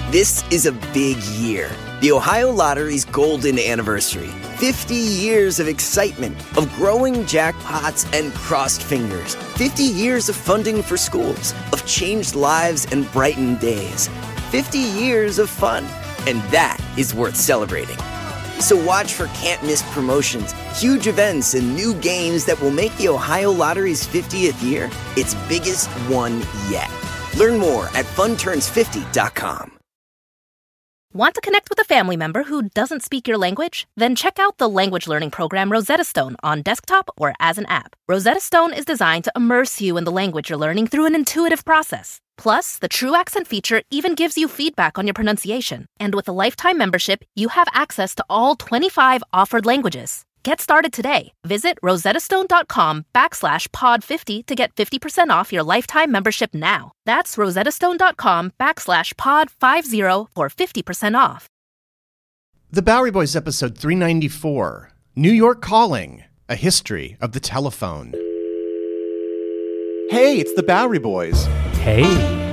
This is a big year. The Ohio Lottery's golden anniversary. 50 years of excitement, of growing jackpots and crossed fingers. 50 years of funding for schools, of changed lives and brightened days. 50 years of fun. And that is worth celebrating. So watch for can't-miss promotions, huge events, and new games that will make the Ohio Lottery's 50th year its biggest one yet. Learn more at funturns50.com. Want to connect with a family member who doesn't speak your language? Then check out the language learning program Rosetta Stone on desktop or as an app. Rosetta Stone is designed to immerse you in the language you're learning through an intuitive process. Plus, the True Accent feature even gives you feedback on your pronunciation. And with a lifetime membership, you have access to all 25 offered languages. Get started today. Visit rosettastone.com/pod50 to get 50% off your lifetime membership now. That's rosettastone.com/pod50 for 50% off. The Bowery Boys, episode 394, New York Calling, a history of the telephone. Hey, it's the Bowery Boys. Hey.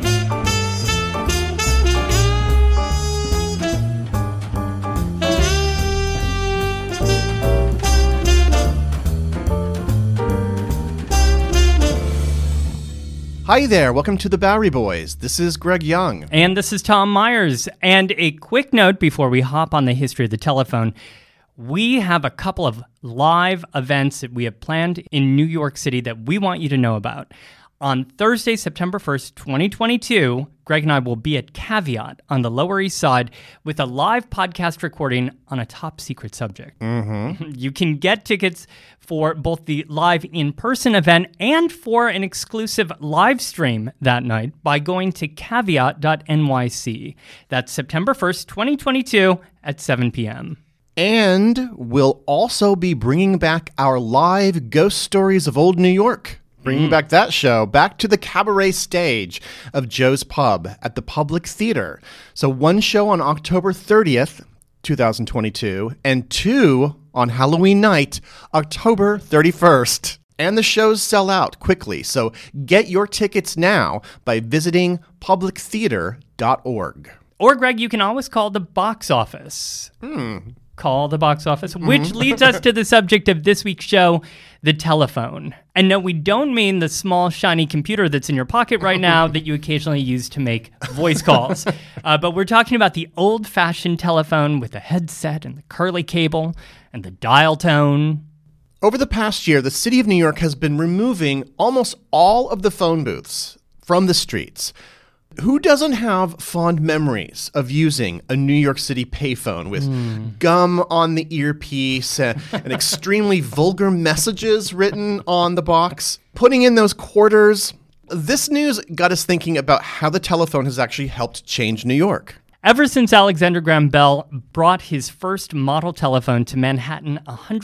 Hi there, welcome to the Bowery Boys. This is Greg Young. And this is Tom Myers. And a quick note before we hop on the history of the telephone. We have a couple of live events that we have planned in New York City that we want you to know about. On Thursday, September 1st, 2022, Greg and I will be at Caveat on the Lower East Side with a live podcast recording on a top secret subject. Mm-hmm. You can get tickets for both the live in-person event and for an exclusive live stream that night by going to caveat.nyc. That's September 1st, 2022 at 7 p.m. And we'll also be bringing back our live Ghost Stories of Old New York. Bringing back that show back to the cabaret stage of Joe's Pub at the Public Theater. So one show on October 30th, 2022, and two on Halloween night, October 31st. And the shows sell out quickly, so get your tickets now by visiting publictheater.org. Or, Greg, you can always call the box office. Call the box office, which leads us to the subject of this week's show, the telephone. And no, we don't mean the small, shiny computer that's in your pocket right now that you occasionally use to make voice calls. But we're talking about the old-fashioned telephone with the headset and the curly cable and the dial tone. Over the past year, the city of New York has been removing almost all of the phone booths from the streets. Who doesn't have fond memories of using a New York City payphone with gum on the earpiece and extremely vulgar messages written on the box? Putting in those quarters. This news got us thinking about how the telephone has actually helped change New York. Ever since Alexander Graham Bell brought his first model telephone to Manhattan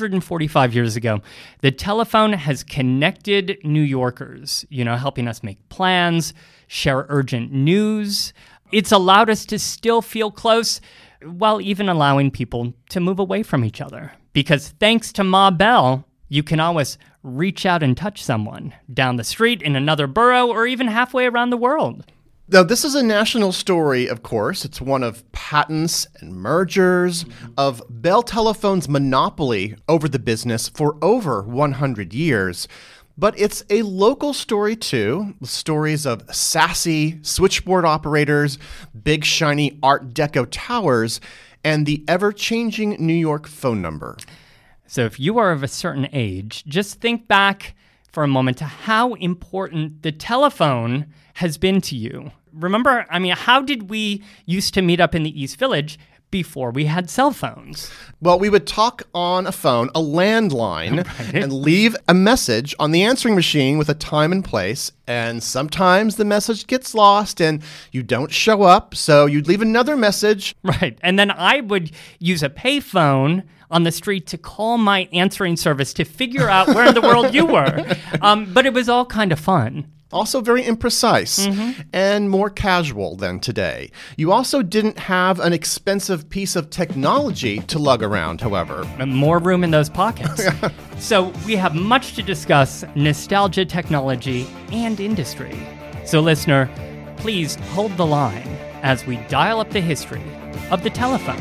145 years ago, the telephone has connected New Yorkers, helping us make plans, share urgent news. It's allowed us to still feel close while even allowing people to move away from each other. Because thanks to Ma Bell, you can always reach out and touch someone down the street, in another borough, or even halfway around the world. Now, this is a national story, of course. It's one of patents and mergers, of Bell Telephone's monopoly over the business for over 100 years. But it's a local story, too. Stories of sassy switchboard operators, big shiny Art Deco towers, and the ever-changing New York phone number. So if you are of a certain age, just think back for a moment to how important the telephone has been to you. Remember, how did we used to meet up in the East Village before we had cell phones? Well, we would talk on a phone, a landline, right, and leave a message on the answering machine with a time and place. And sometimes the message gets lost and you don't show up, so you'd leave another message. Right. And then I would use a payphone on the street to call my answering service to figure out where in the world you were. But it was all kind of fun. Also very imprecise and more casual than today. You also didn't have an expensive piece of technology to lug around, however. More room in those pockets. So we have much to discuss: nostalgia, technology, and industry. So listener, please hold the line. as we dial up the history of the telephone.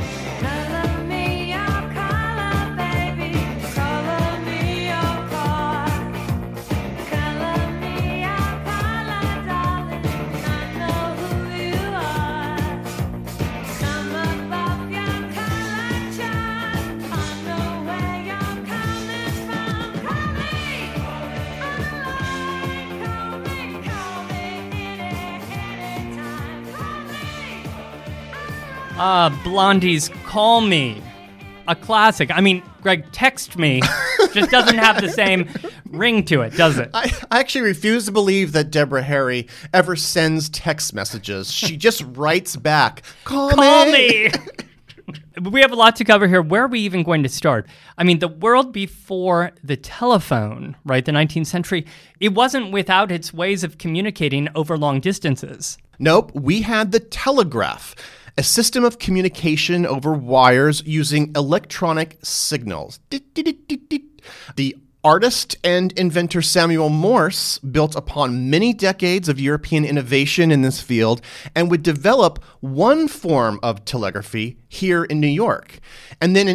Blondie's Call Me. A classic. I mean, Greg, Text Me just doesn't have the same ring to it, does it? I actually refuse to believe that Deborah Harry ever sends text messages. She just writes back, Call me! We have a lot to cover here. Where are we even going to start? I mean, the world before the telephone, right, the 19th century, it wasn't without its ways of communicating over long distances. Nope, we had the telegraph, a system of communication over wires using electronic signals. The artist and inventor Samuel Morse built upon many decades of European innovation in this field and would develop one form of telegraphy here in New York. And then in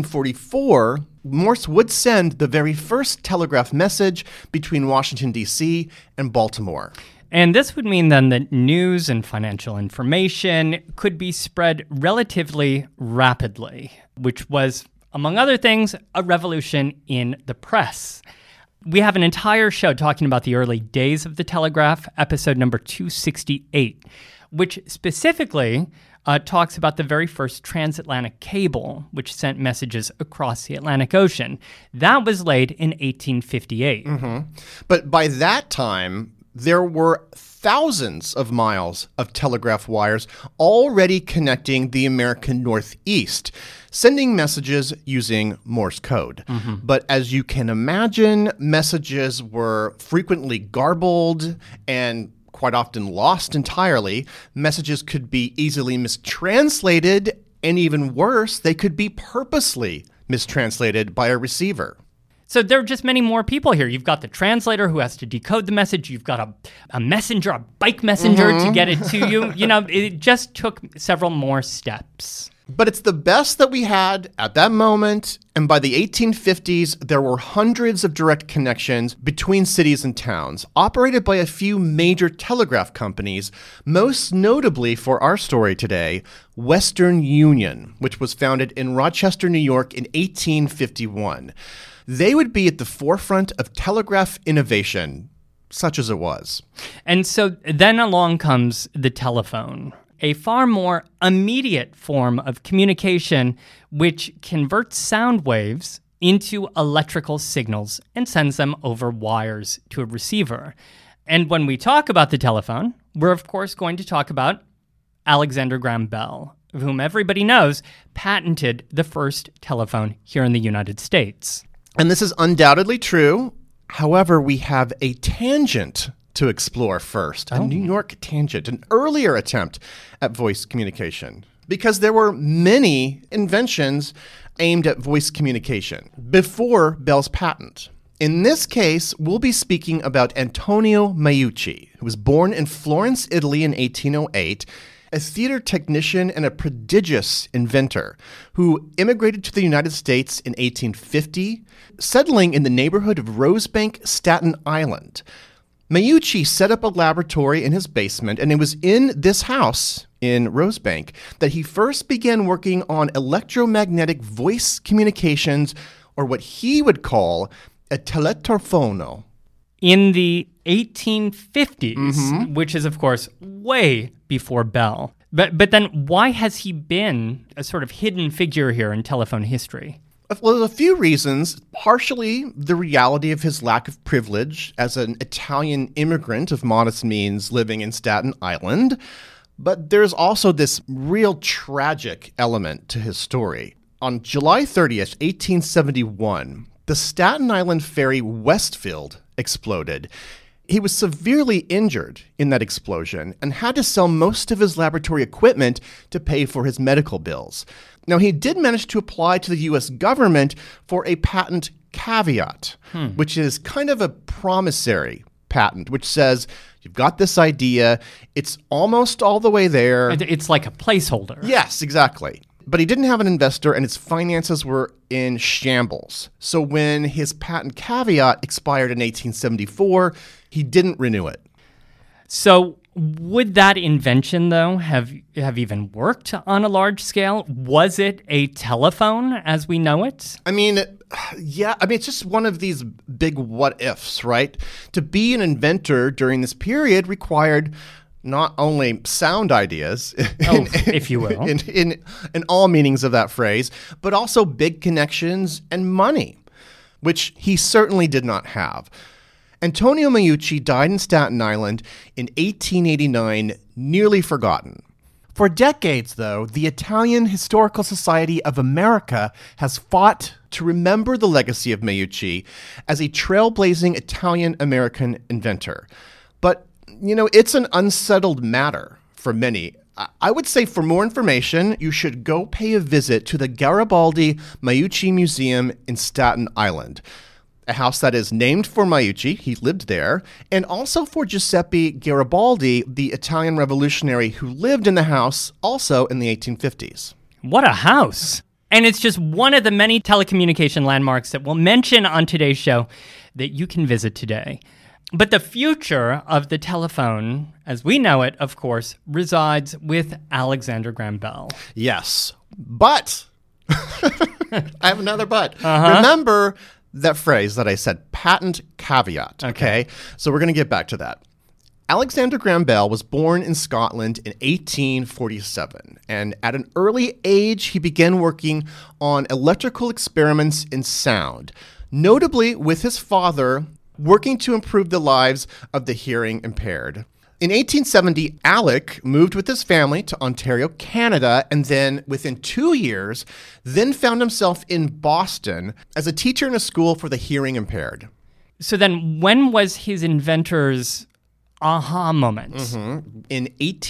1844, Morse would send the very first telegraph message between Washington, D.C. and Baltimore. And this would mean then that news and financial information could be spread relatively rapidly, which was, among other things, a revolution in the press. We have an entire show talking about the early days of the telegraph, episode number 268, which specifically talks about the very first transatlantic cable, which sent messages across the Atlantic Ocean. That was laid in 1858. But by that time, there were thousands of miles of telegraph wires already connecting the American Northeast, sending messages using Morse code. But as you can imagine, messages were frequently garbled and quite often lost entirely. Messages could be easily mistranslated, and even worse, they could be purposely mistranslated by a receiver. So there are just many more people here. You've got the translator who has to decode the message. You've got a messenger, a bike messenger to get it to you. You know, it just took several more steps. But it's the best that we had at that moment, and by the 1850s, there were hundreds of direct connections between cities and towns, operated by a few major telegraph companies, most notably for our story today, Western Union, which was founded in Rochester, New York in 1851. They would be at the forefront of telegraph innovation, such as it was. And so then along comes the telephone, a far more immediate form of communication which converts sound waves into electrical signals and sends them over wires to a receiver. And when we talk about the telephone, we're of course going to talk about Alexander Graham Bell, of whom everybody knows patented the first telephone here in the United States. And this is undoubtedly true. However, we have a tangent to explore first, a New York tangent, an earlier attempt at voice communication, because there were many inventions aimed at voice communication before Bell's patent. In this case, we'll be speaking about Antonio Meucci, who was born in Florence, Italy in 1808, a theater technician and a prodigious inventor who immigrated to the United States in 1850, settling in the neighborhood of Rosebank, Staten Island. Meucci set up a laboratory in his basement, and it was in this house in Rosebank that he first began working on electromagnetic voice communications, or what he would call a teletorfono. In the 1850s, which is, of course, way before Bell. But then why has he been a sort of hidden figure here in telephone history? Well, there's a few reasons. Partially, the reality of his lack of privilege as an Italian immigrant of modest means living in Staten Island. But there's also this real tragic element to his story. On July 30th, 1871, the Staten Island ferry Westfield exploded. He was severely injured in that explosion and had to sell most of his laboratory equipment to pay for his medical bills. Now, he did manage to apply to the U.S. government for a patent caveat, which is kind of a promissory patent, which says, you've got this idea, it's almost all the way there. It's like a placeholder. Yes, exactly. But he didn't have an investor and his finances were in shambles. So when his patent caveat expired in 1874, he didn't renew it. So would that invention, though, have even worked on a large scale? Was it a telephone as we know it? I mean, yeah. I mean, it's just one of these big what ifs, right? To be an inventor during this period required not only sound ideas, if you will, in all meanings of that phrase, but also big connections and money, which he certainly did not have. Antonio Meucci died in Staten Island in 1889, nearly forgotten. For decades, though, the Italian Historical Society of America has fought to remember the legacy of Meucci as a trailblazing Italian-American inventor. But, it's an unsettled matter for many. I would say for more information, you should go pay a visit to the Garibaldi Meucci Museum in Staten Island, a house that is named for Meucci, he lived there, and also for Giuseppe Garibaldi, the Italian revolutionary who lived in the house also in the 1850s. What a house! And it's just one of the many telecommunication landmarks that we'll mention on today's show that you can visit today. But the future of the telephone, as we know it, of course, resides with Alexander Graham Bell. Yes, but I have another but. Remember that phrase that I said, patent caveat, okay? So we're going to get back to that. Alexander Graham Bell was born in Scotland in 1847, and at an early age, he began working on electrical experiments in sound, notably with his father, working to improve the lives of the hearing impaired. In 1870, Alec moved with his family to Ontario, Canada, and then within 2 years, then found himself in Boston as a teacher in a school for the hearing impaired. So then when was his inventor's aha moment? In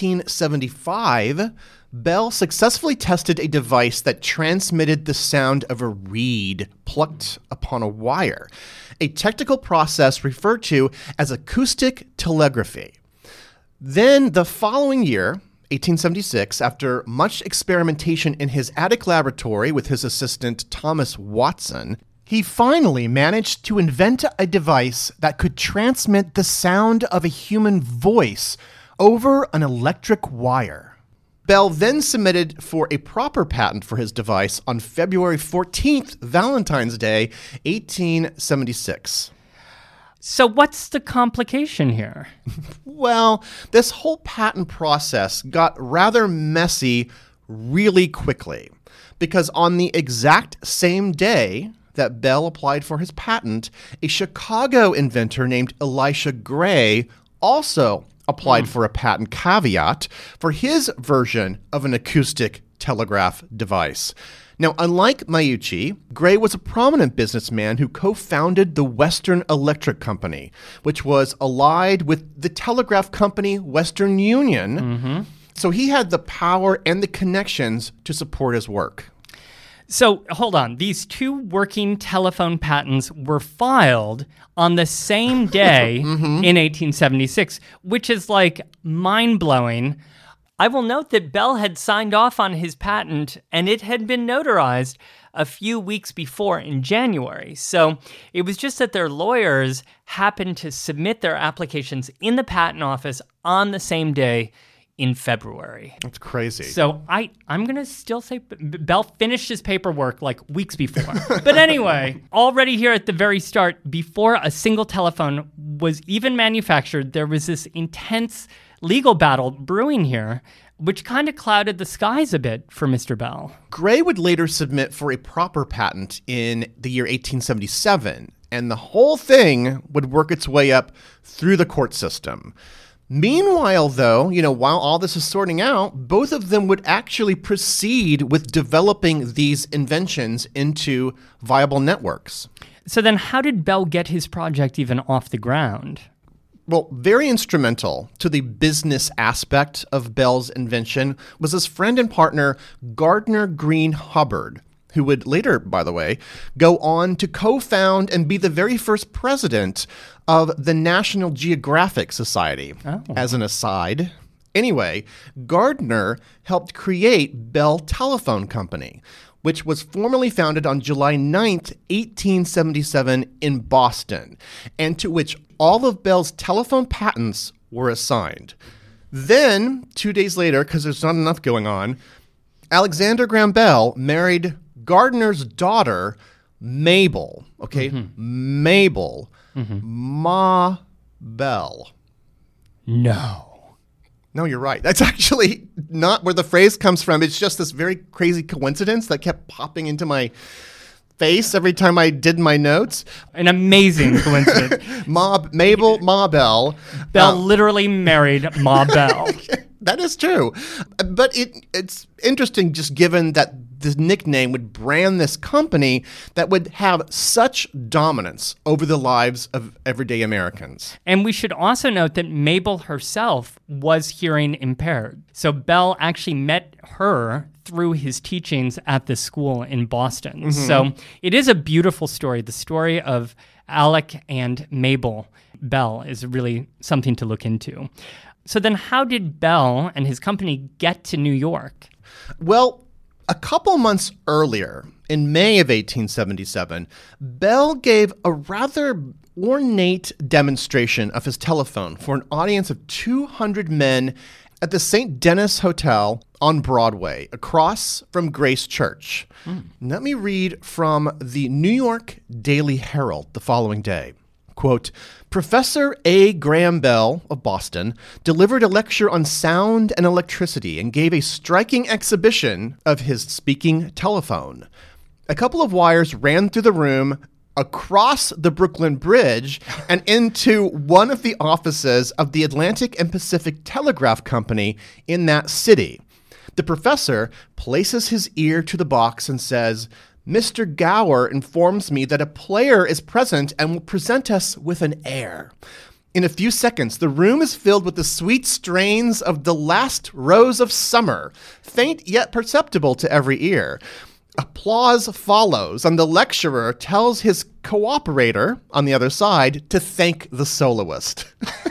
1875, Bell successfully tested a device that transmitted the sound of a reed plucked upon a wire, a technical process referred to as acoustic telegraphy. Then the following year, 1876, after much experimentation in his attic laboratory with his assistant Thomas Watson, he finally managed to invent a device that could transmit the sound of a human voice over an electric wire. Bell then submitted for a proper patent for his device on February 14th, Valentine's Day, 1876. So what's the complication here? Well, this whole patent process got rather messy really quickly, because on the exact same day that Bell applied for his patent, a Chicago inventor named Elisha Gray also applied for a patent caveat for his version of an acoustic telegraph device. Now, unlike Meucci, Gray was a prominent businessman who co-founded the Western Electric Company, which was allied with the telegraph company Western Union. So he had the power and the connections to support his work. So hold on. These two working telephone patents were filed on the same day in 1876, which is like mind-blowing. I will note that Bell had signed off on his patent and it had been notarized a few weeks before in January. So it was just that their lawyers happened to submit their applications in the patent office on the same day in February. That's crazy. So I'm going to still say Bell finished his paperwork like weeks before. But anyway, already here at the very start, before a single telephone was even manufactured, there was this intense legal battle brewing here, which kind of clouded the skies a bit for Mr. Bell. Gray would later submit for a proper patent in the year 1877, and the whole thing would work its way up through the court system. Meanwhile, though, while all this is sorting out, both of them would actually proceed with developing these inventions into viable networks. So then how did Bell get his project even off the ground? Well, very instrumental to the business aspect of Bell's invention was his friend and partner, Gardner Green Hubbard, who would later, by the way, go on to co-found and be the very first president of the National Geographic Society. Oh. As an aside. Anyway, Gardner helped create Bell Telephone Company, which was formally founded on July 9th, 1877 in Boston, and to which all of Bell's telephone patents were assigned. Then, 2 days later, because there's not enough going on, Alexander Graham Bell married Gardner's daughter, Mabel. Okay? Mabel. Ma Bell. No, you're right. That's actually not where the phrase comes from. It's just this very crazy coincidence that kept popping into my face every time I did my notes. An amazing coincidence. Mabel Ma Bell. Bell literally married Ma Bell. That is true. But it's interesting just given that the nickname would brand this company that would have such dominance over the lives of everyday Americans. And we should also note that Mabel herself was hearing impaired. So Bell actually met her through his teachings at this school in Boston. So it is a beautiful story. The story of Alec and Mabel Bell is really something to look into. So then how did Bell and his company get to New York? Well, a couple months earlier, in May of 1877, Bell gave a rather ornate demonstration of his telephone for an audience of 200 men at the St. Denis Hotel on Broadway, across from Grace Church. Let me read from the New York Daily Herald the following day. Quote, Professor A. Graham Bell of Boston delivered a lecture on sound and electricity and gave a striking exhibition of his speaking telephone. A couple of wires ran through the room, across the Brooklyn Bridge, and into one of the offices of the Atlantic and Pacific Telegraph Company in that city. The professor places his ear to the box and says, Mr. Gower informs me that a player is present and will present us with an air. In a few seconds, the room is filled with the sweet strains of The Last Rose of Summer, faint yet perceptible to every ear. Applause follows, and the lecturer tells his cooperator on the other side to thank the soloist.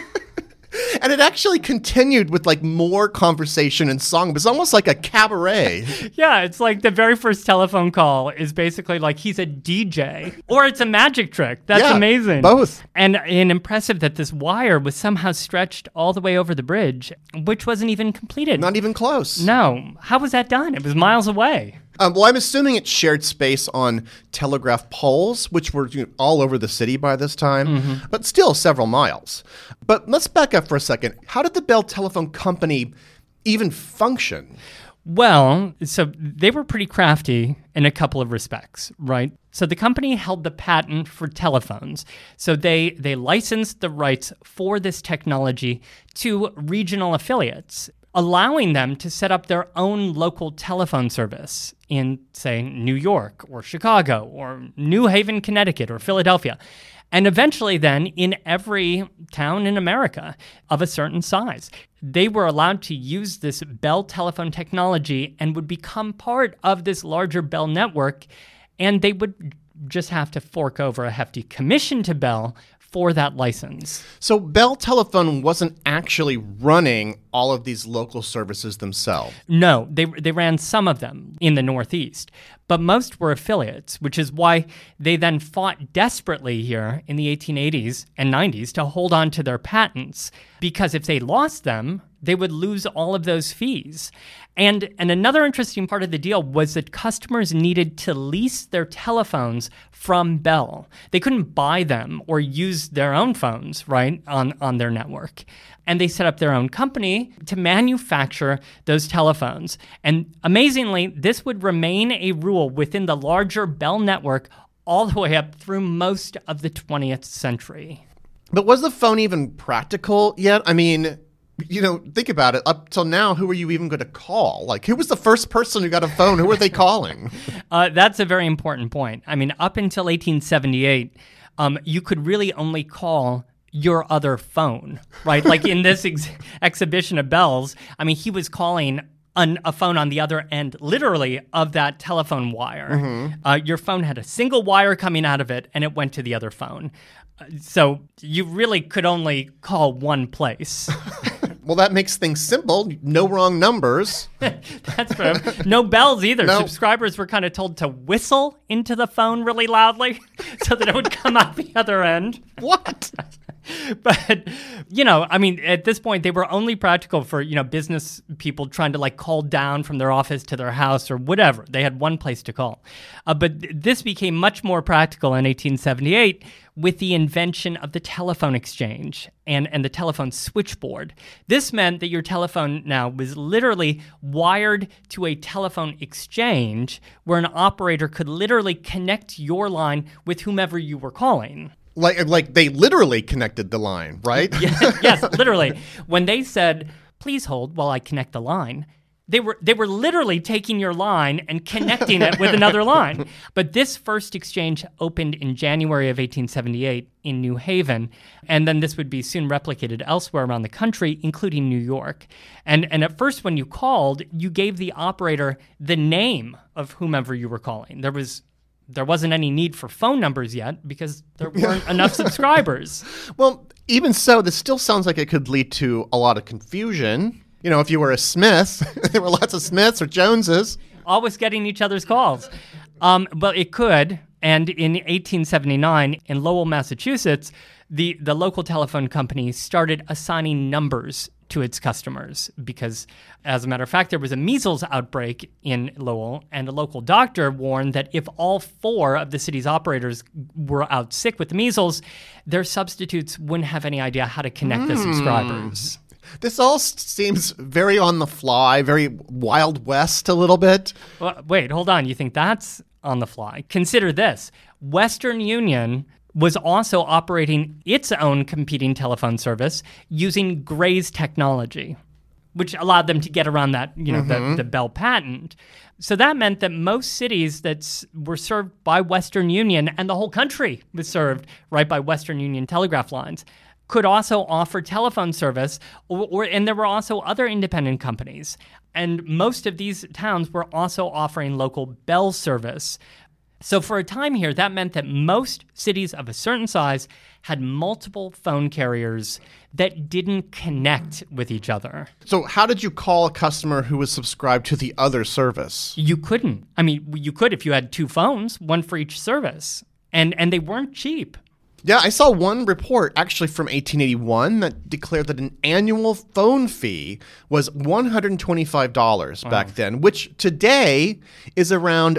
And it actually continued with like more conversation and song. It was almost like a cabaret. Yeah, it's like the very first telephone call is basically like he's a DJ or it's a magic trick. That's amazing. Both. And impressive that this wire was somehow stretched all the way over the bridge, which wasn't even completed. Not even close. No. How was that done? It was miles away. Well, I'm assuming it shared space on telegraph poles, which were all over the city by this time, but still several miles. But let's back up for a second. How did the Bell Telephone Company even function? Well, so they were pretty crafty in a couple of respects, right? So the company held the patent for telephones. So they licensed the rights for this technology to regional affiliates, allowing them to set up their own local telephone service in, say, New York or Chicago or New Haven, Connecticut or Philadelphia. And eventually then in every town in America of a certain size, they were allowed to use this Bell telephone technology and would become part of this larger Bell network. And they would just have to fork over a hefty commission to Bell for that license. So Bell Telephone wasn't actually running all of these local services themselves? No, they ran some of them in the Northeast, but most were affiliates, which is why they then fought desperately here in the 1880s and 90s to hold on to their patents, because if they lost them, they would lose all of those fees. And another interesting part of the deal was that customers needed to lease their telephones from Bell. They couldn't buy them or use their own phones, right, on their network. And they set up their own company to manufacture those telephones. And amazingly, this would remain a rule within the larger Bell network all the way up through most of the 20th century. But was the phone even practical yet? I mean, think about it. Up till now, who are you even going to call? Like, who was the first person who got a phone? Who were they calling? That's a very important point. I mean, up until 1878, you could really only call your other phone, right? Like in this exhibition of Bell's, I mean, he was calling a phone on the other end, literally, of that telephone wire. Your phone had a single wire coming out of it, and it went to the other phone. So you really could only call one place. Well, that makes things simple. No wrong numbers. That's true. No bells either. No. Subscribers were kind of told to whistle into the phone really loudly so that it would come out the other end. What? But, at this point, they were only practical for, business people trying to call down from their office to their house or whatever. They had one place to call. But this became much more practical in 1878 with the invention of the telephone exchange and the telephone switchboard. This meant that your telephone now was literally wired to a telephone exchange where an operator could literally connect your line with whomever you were calling. Like they literally connected the line, right? Yes, literally. When they said, "Please hold while I connect the line," they were literally taking your line and connecting it with another line. But this first exchange opened in January of 1878 in New Haven, and then this would be soon replicated elsewhere around the country, including New York. And at first, when you called, you gave the operator the name of whomever you were calling. There wasn't any need for phone numbers yet because there weren't enough subscribers. Well, even so, this still sounds like it could lead to a lot of confusion. If you were a Smith, there were lots of Smiths or Joneses. Always getting each other's calls. But it could. And in 1879, in Lowell, Massachusetts, the local telephone company started assigning numbers to its customers because, as a matter of fact, there was a measles outbreak in Lowell, and a local doctor warned that if all 4 of the city's operators were out sick with the measles, their substitutes wouldn't have any idea how to connect the subscribers. This all seems very on the fly, very Wild West a little bit. Well, wait, hold on. You think that's on the fly? Consider this. Western Union was also operating its own competing telephone service using Gray's technology, which allowed them to get around that, the Bell patent. So that meant that most cities that were served by Western Union, and the whole country was served right by Western Union telegraph lines, could also offer telephone service, and there were also other independent companies. And most of these towns were also offering local Bell service. So for a time here, that meant that most cities of a certain size had multiple phone carriers that didn't connect with each other. So how did you call a customer who was subscribed to the other service? You couldn't. You could if you had 2 phones, one for each service. And they weren't cheap. Yeah, I saw one report actually from 1881 that declared that an annual phone fee was $125 back then, which today is around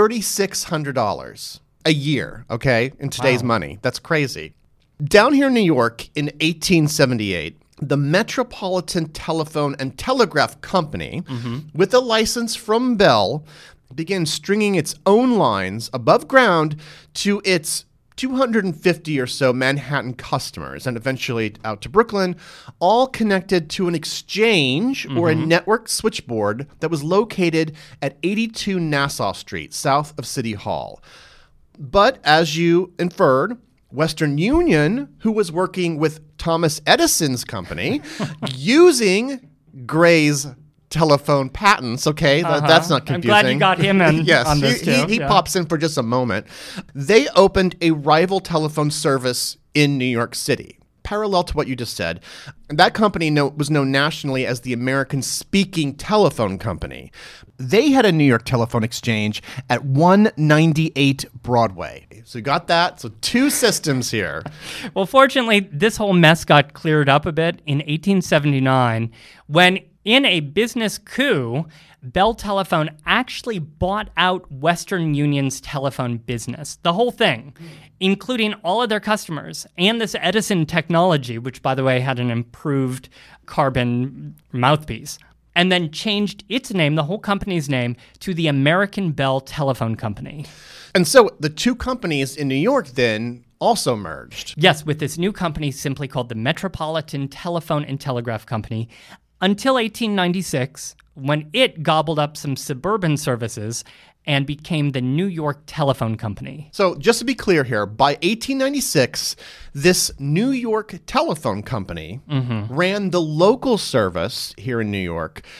$3,600 a year, okay, in today's money. That's crazy. Down here in New York in 1878, the Metropolitan Telephone and Telegraph Company, with a license from Bell, began stringing its own lines above ground to its 250 or so Manhattan customers and eventually out to Brooklyn, all connected to an exchange or a network switchboard that was located at 82 Nassau Street, south of City Hall. But as you inferred, Western Union, who was working with Thomas Edison's company, using Gray's telephone patents, okay? That's not confusing. I'm glad you got him in yes, on this too. He pops in for just a moment. They opened a rival telephone service in New York City, parallel to what you just said. That company was known nationally as the American Speaking Telephone Company. They had a New York telephone exchange at 198 Broadway. So you got that. So 2 systems here. Well, fortunately, this whole mess got cleared up a bit in 1879 when, in a business coup, Bell Telephone actually bought out Western Union's telephone business, the whole thing, including all of their customers and this Edison technology, which, by the way, had an improved carbon mouthpiece, and then changed its name, the whole company's name, to the American Bell Telephone Company. And so the 2 companies in New York then also merged. Yes, with this new company simply called the Metropolitan Telephone and Telegraph Company, until 1896, when it gobbled up some suburban services and became the New York Telephone Company. So just to be clear here, by 1896, this New York Telephone Company ran the local service here in New York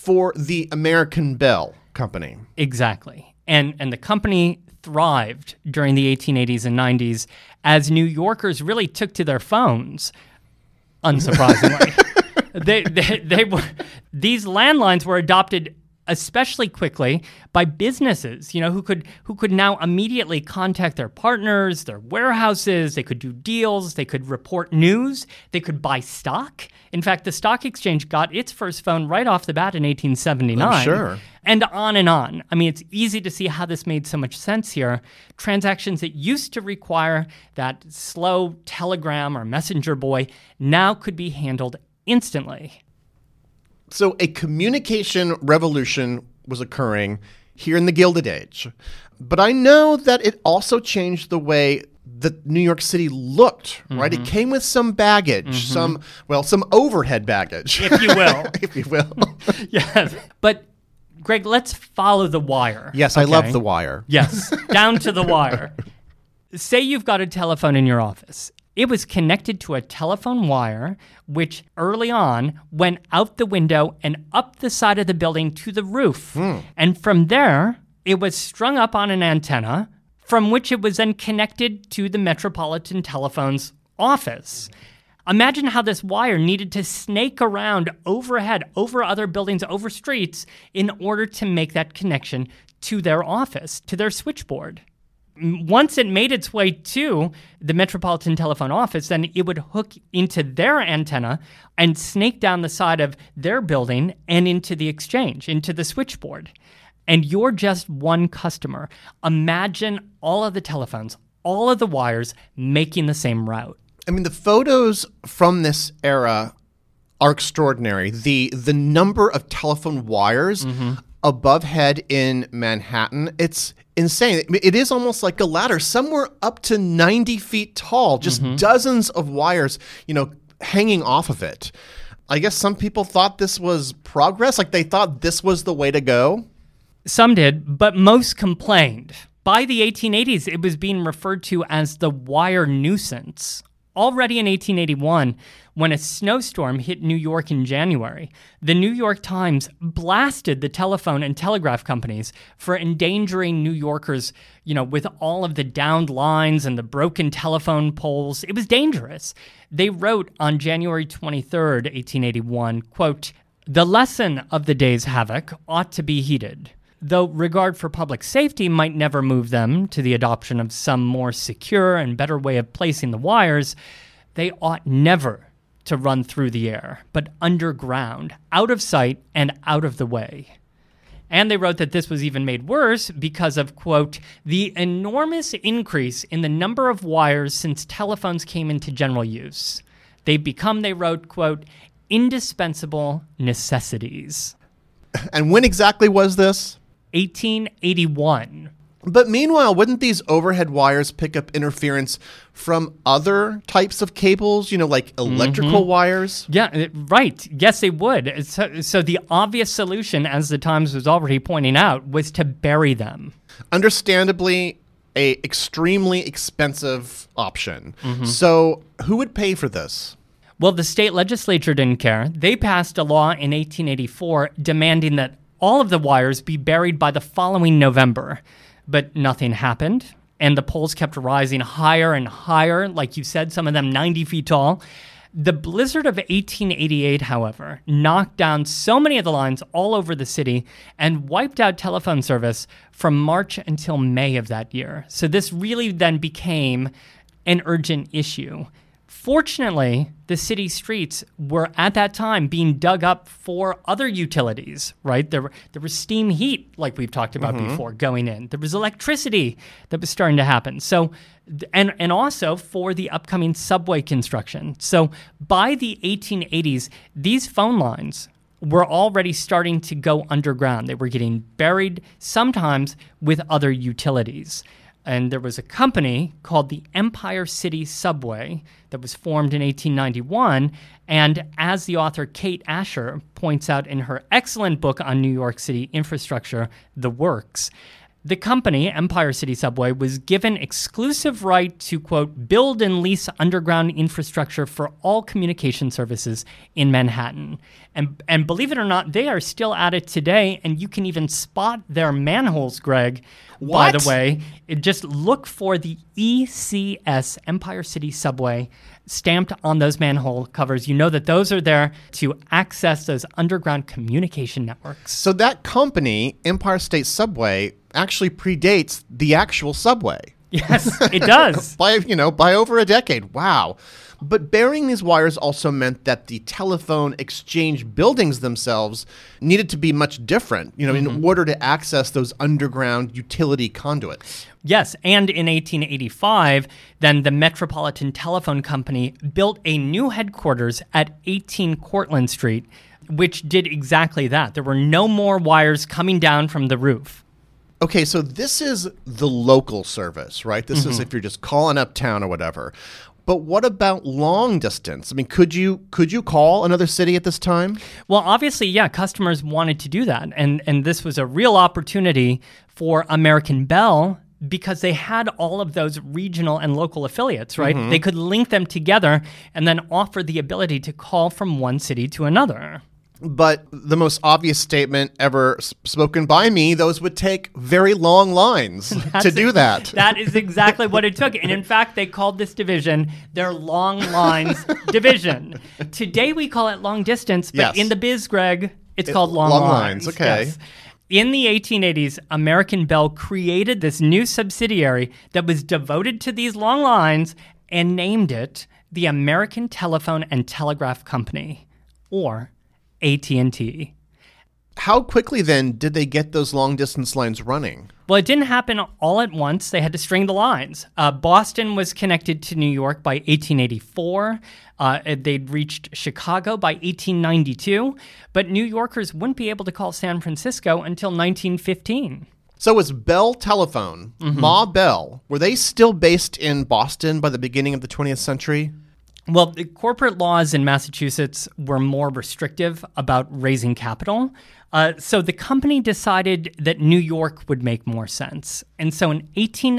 for the American Bell Company. Exactly. And the company thrived during the 1880s and 90s as New Yorkers really took to their phones, unsurprisingly. These landlines were adopted especially quickly by businesses, who could now immediately contact their partners, their warehouses. They could do deals. They could report news. They could buy stock. In fact, the stock exchange got its first phone right off the bat in 1879. I'm sure. And on and on. I mean, it's easy to see how this made so much sense here. Transactions that used to require that slow telegram or messenger boy now could be handled instantly. So a communication revolution was occurring here in the Gilded Age. But I know that it also changed the way that New York City looked, right? It came with some baggage, some overhead baggage. If you will. If you will. Yes. But, Greg, let's follow the wire. Yes, I love the wire. Yes, down to the wire. Say you've got a telephone in your office. It was connected to a telephone wire, which early on went out the window and up the side of the building to the roof. And from there, it was strung up on an antenna, from which it was then connected to the Metropolitan Telephone's office. Imagine how this wire needed to snake around overhead, over other buildings, over streets, in order to make that connection to their office, to their switchboard. Once it made its way to the Metropolitan Telephone office, then it would hook into their antenna and snake down the side of their building and into the exchange, into the switchboard. And you're just one customer. Imagine all of the telephones, all of the wires making the same route. I mean, the photos from this era are extraordinary. The number of telephone wires above head in Manhattan, it's insane. It is almost like a ladder, somewhere up to 90 feet tall, just dozens of wires, hanging off of it. I guess some people thought this was progress, like they thought this was the way to go. Some did, but most complained. By the 1880s, it was being referred to as the wire nuisance. Already in 1881, when a snowstorm hit New York in January, the New York Times blasted the telephone and telegraph companies for endangering New Yorkers, with all of the downed lines and the broken telephone poles. It was dangerous. They wrote on January 23rd, 1881, quote, "The lesson of the day's havoc ought to be heeded. Though regard for public safety might never move them to the adoption of some more secure and better way of placing the wires, they ought never to run through the air, but underground, out of sight and out of the way." And they wrote that this was even made worse because of, quote, "the enormous increase in the number of wires since telephones came into general use. They've become," they wrote, quote, "indispensable necessities." And when exactly was this? 1881. But meanwhile, wouldn't these overhead wires pick up interference from other types of cables, like electrical wires? Yeah, right. Yes, they would. So the obvious solution, as the Times was already pointing out, was to bury them. Understandably, a extremely expensive option. So who would pay for this? Well, the state legislature didn't care. They passed a law in 1884 demanding that all of the wires be buried by the following November. But nothing happened, and the poles kept rising higher and higher, like you said, some of them 90 feet tall. The blizzard of 1888, however, knocked down so many of the lines all over the city and wiped out telephone service from March until May of that year. So this really then became an urgent issue. Fortunately, the city streets were at that time being dug up for other utilities, right? There was steam heat, like we've talked about before, going in. There was electricity that was starting to happen. So, and also for the upcoming subway construction. So by the 1880s, these phone lines were already starting to go underground. They were getting buried, sometimes with other utilities. And there was a company called the Empire City Subway that was formed in 1891. And as the author Kate Asher points out in her excellent book on New York City infrastructure, The Works, The company, Empire City Subway, was given exclusive right to, quote, build and lease underground infrastructure for all communication services in Manhattan. And believe it or not, they are still at it today, and you can even spot their manholes, Greg. What? By the way, just look for the ECS, Empire City Subway, stamped on those manhole covers. You know that those are there to access those underground communication networks. So that company, Empire State Subway, actually predates the actual subway. Yes, it does. by over a decade. Wow. But burying these wires also meant that the telephone exchange buildings themselves needed to be much different, in order to access those underground utility conduits. Yes, and in 1885, then the Metropolitan Telephone Company built a new headquarters at 18 Cortlandt Street, which did exactly that. There were no more wires coming down from the roof. Okay, so this is the local service, right? This is if you're just calling uptown or whatever. But what about long distance? I mean, could you call another city at this time? Well, obviously, yeah, customers wanted to do that. And this was a real opportunity for American Bell because they had all of those regional and local affiliates, right? They could link them together and then offer the ability to call from one city to another. But the most obvious statement ever spoken by me, those would take very long lines to do that. That is exactly what it took. And in fact, they called this division their Long Lines Division. Today we call it long distance, but in the biz, Greg, it's called long lines. Okay. Yes. In the 1880s, American Bell created this new subsidiary that was devoted to these long lines and named it the American Telephone and Telegraph Company, or AT&T. How quickly then did they get those long distance lines running? Well, it didn't happen all at once. They had to string the lines. Boston was connected to New York by 1884. They'd reached Chicago by 1892. But New Yorkers wouldn't be able to call San Francisco until 1915. So was Bell Telephone, Ma Bell, were they still based in Boston by the beginning of the 20th century? Well, the corporate laws in Massachusetts were more restrictive about raising capital. So the company decided that New York would make more sense. And so in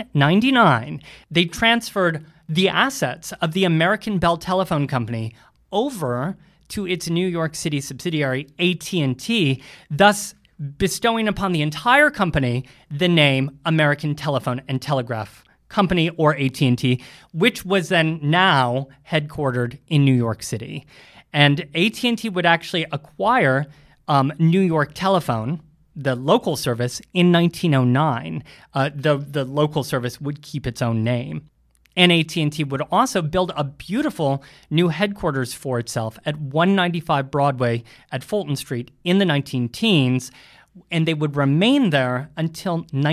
1899, they transferred the assets of the American Bell Telephone Company over to its New York City subsidiary, AT&T, thus bestowing upon the entire company the name American Telephone and Telegraph Company, or AT&T, which was then now headquartered in New York City. And AT&T would actually acquire New York Telephone, the local service, in 1909. The local service would keep its own name. And AT&T would also build a beautiful new headquarters for itself at 195 Broadway at Fulton Street in the 19-teens, and they would remain there until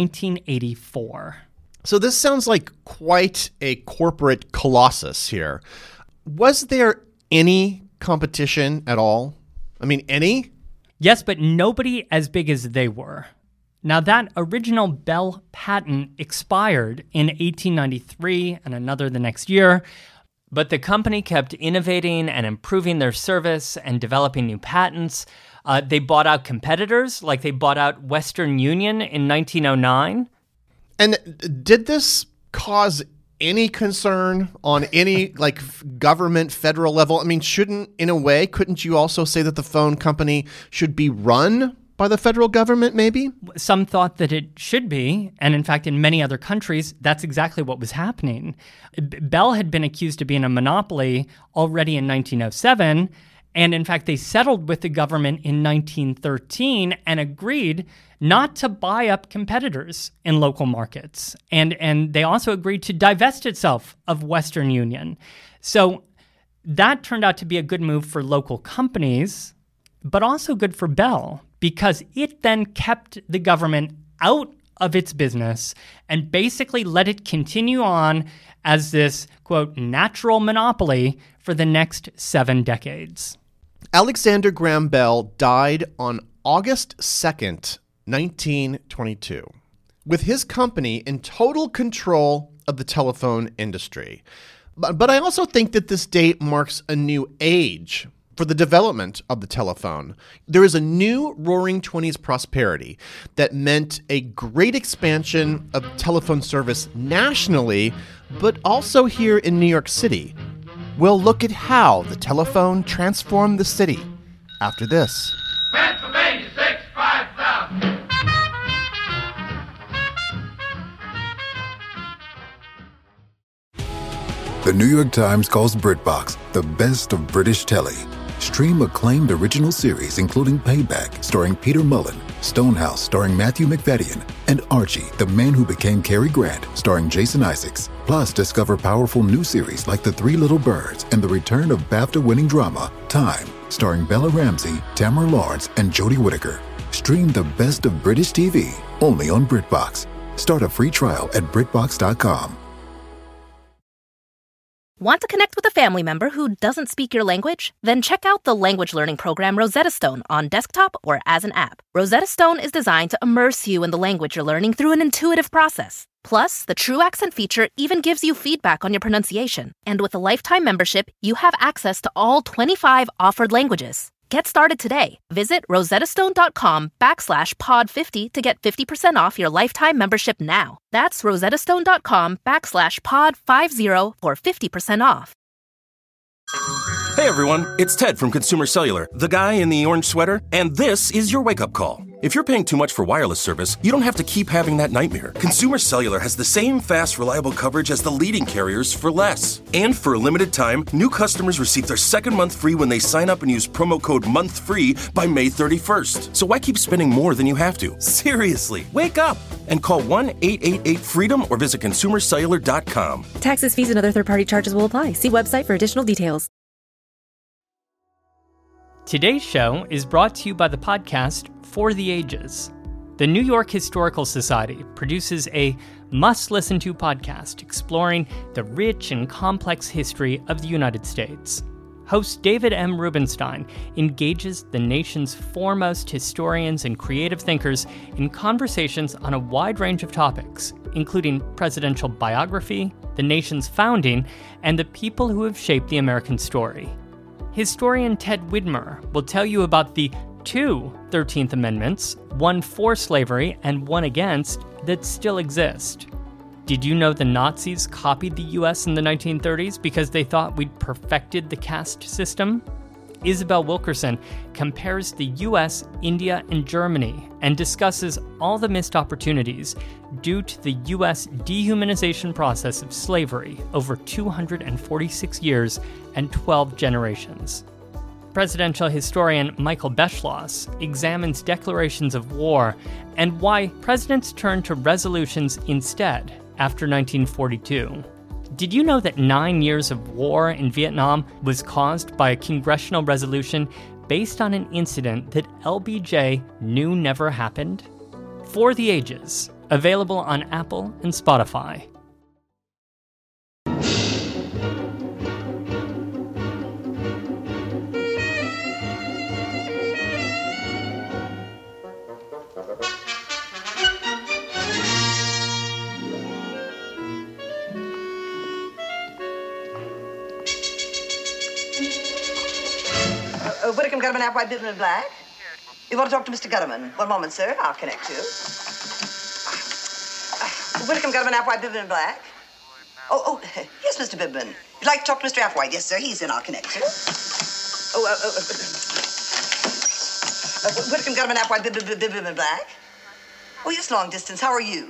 1984. So this sounds like quite a corporate colossus here. Was there any competition at all? I mean, any? Yes, but nobody as big as they were. Now, that original Bell patent expired in 1893 and another the next year, but the company kept innovating and improving their service and developing new patents. They bought out competitors, like they bought out Western Union in 1909. And did this cause any concern on any government federal level? I mean, couldn't you also say that the phone company should be run by the federal government, maybe? Some thought that it should be, and in fact, in many other countries, that's exactly what was happening. Bell had been accused of being a monopoly already in 1907, and in fact, they settled with the government in 1913 and agreed not to buy up competitors in local markets. And they also agreed to divest itself of Western Union. So that turned out to be a good move for local companies, but also good for Bell, because it then kept the government out of its business and basically let it continue on as this, quote, natural monopoly for the next 7 decades. Alexander Graham Bell died on August 2nd, 1922, with his company in total control of the telephone industry. But I also think that this date marks a new age for the development of the telephone. There is a new Roaring Twenties prosperity that meant a great expansion of telephone service nationally, but also here in New York City. We'll look at how the telephone transformed the city after this. Pennsylvania 65000. The New York Times calls BritBox the best of British telly. Stream acclaimed original series including Payback, starring Peter Mullen, Stonehouse, starring Matthew McFadden, and Archie, the Man Who Became Cary Grant, starring Jason Isaacs. Plus, discover powerful new series like The Three Little Birds and the return of BAFTA-winning drama Time, starring Bella Ramsey, Tamara Lawrence, and Jodie Whittaker. Stream the best of British TV only on BritBox. Start a free trial at BritBox.com. Want to connect with a family member who doesn't speak your language? Then check out the language learning program Rosetta Stone on desktop or as an app. Rosetta Stone is designed to immerse you in the language you're learning through an intuitive process. Plus, the True Accent feature even gives you feedback on your pronunciation. And with a lifetime membership, you have access to all 25 offered languages. Get started today. Visit rosettastone.com/pod50 to get 50% off your lifetime membership now. That's rosettastone.com/pod50 for 50% off. Hey everyone, it's Ted from Consumer Cellular, the guy in the orange sweater, and this is your wake-up call. If you're paying too much for wireless service, you don't have to keep having that nightmare. Consumer Cellular has the same fast, reliable coverage as the leading carriers for less. And for a limited time, new customers receive their second month free when they sign up and use promo code MONTHFREE by May 31st. So why keep spending more than you have to? Seriously, wake up and call 1-888-FREEDOM or visit consumercellular.com. Taxes, fees, and other third-party charges will apply. See website for additional details. Today's show is brought to you by the podcast For the Ages. The New York Historical Society produces a must-listen-to podcast exploring the rich and complex history of the United States. Host David M. Rubenstein engages the nation's foremost historians and creative thinkers in conversations on a wide range of topics, including presidential biography, the nation's founding, and the people who have shaped the American story. Historian Ted Widmer will tell you about the two 13th Amendments, one for slavery and one against, that still exist. Did you know the Nazis copied the US in the 1930s because they thought we'd perfected the caste system? Isabel Wilkerson compares the US, India, and Germany and discusses all the missed opportunities due to the US dehumanization process of slavery over 246 years and 12 generations. Presidential historian Michael Beschloss examines declarations of war and why presidents turned to resolutions instead after 1942. Did you know that 9 years of war in Vietnam was caused by a congressional resolution based on an incident that LBJ knew never happened? For the Ages, available on Apple and Spotify. Whittaker, Gutterman, Applewhite, Bibman, and Black. You want to talk to Mr. Gutterman? One moment, sir. I'll connect you. Whittaker, Gutterman, Applewhite, Bibman, and Black. Oh, yes, Mr. Bibman. You'd like to talk to Mr. Applewhite? Yes, sir. He's in. I'll connect you. Whittaker, Gutterman, Applewhite, Bibman, and Black. Oh, yes, long distance. How are you?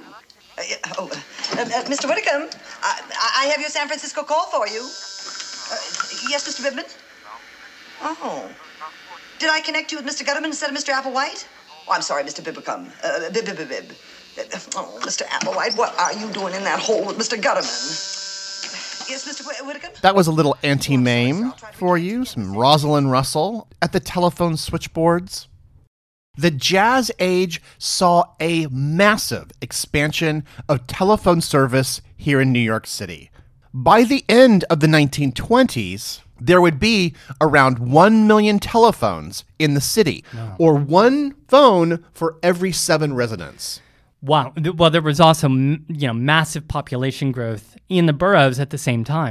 Mr. Whittaker, I have your San Francisco call for you. Yes, Mr. Bibman? Oh. Did I connect you with Mr. Gutterman instead of Mr. Applewhite? Oh, I'm sorry, Mr. Bibicum. Bib. Oh, Mr. Applewhite, what are you doing in that hole with Mr. Gutterman? Yes, Mr. Whittaker? That was a little anti-mame for you, some Rosalind Russell at the telephone switchboards. The Jazz Age saw a massive expansion of telephone service here in New York City. By the end of the 1920s, there would be around 1 million telephones in the city, or one phone for every 7 residents. Wow. Well, there was also, massive population growth in the boroughs at the same time.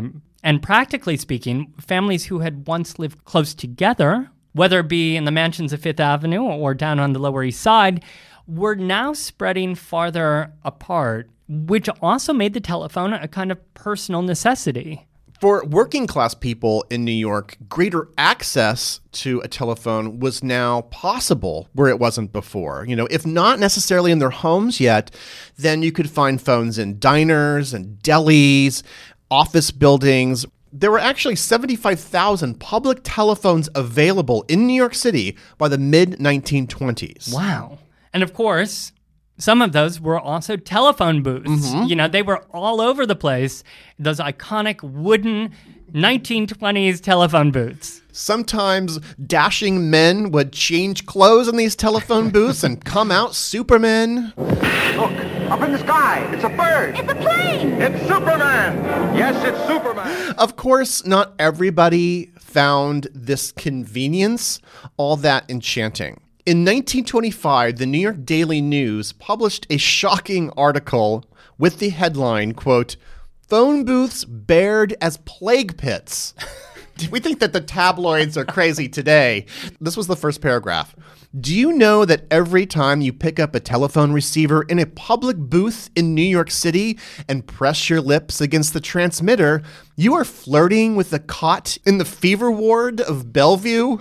And practically speaking, families who had once lived close together, whether it be in the mansions of Fifth Avenue or down on the Lower East Side, were now spreading farther apart, which also made the telephone a kind of personal necessity. For working class people in New York, greater access to a telephone was now possible where it wasn't before. You know, if not necessarily in their homes yet, then you could find phones in diners and delis, office buildings. There were actually 75,000 public telephones available in New York City by the mid-1920s. Wow. And of course, some of those were also telephone booths. You know, they were all over the place, those iconic wooden 1920s telephone booths. Sometimes dashing men would change clothes in these telephone booths and come out Supermen. Look, up in the sky. It's a bird. It's a plane! It's Superman. Yes, it's Superman. Of course, not everybody found this convenience all that enchanting. In 1925, the New York Daily News published a shocking article with the headline, quote, "Phone booths bared as plague pits." We think that the tabloids are crazy today. This was the first paragraph. "Do you know that every time you pick up a telephone receiver in a public booth in New York City and press your lips against the transmitter, you are flirting with a cot in the fever ward of Bellevue?"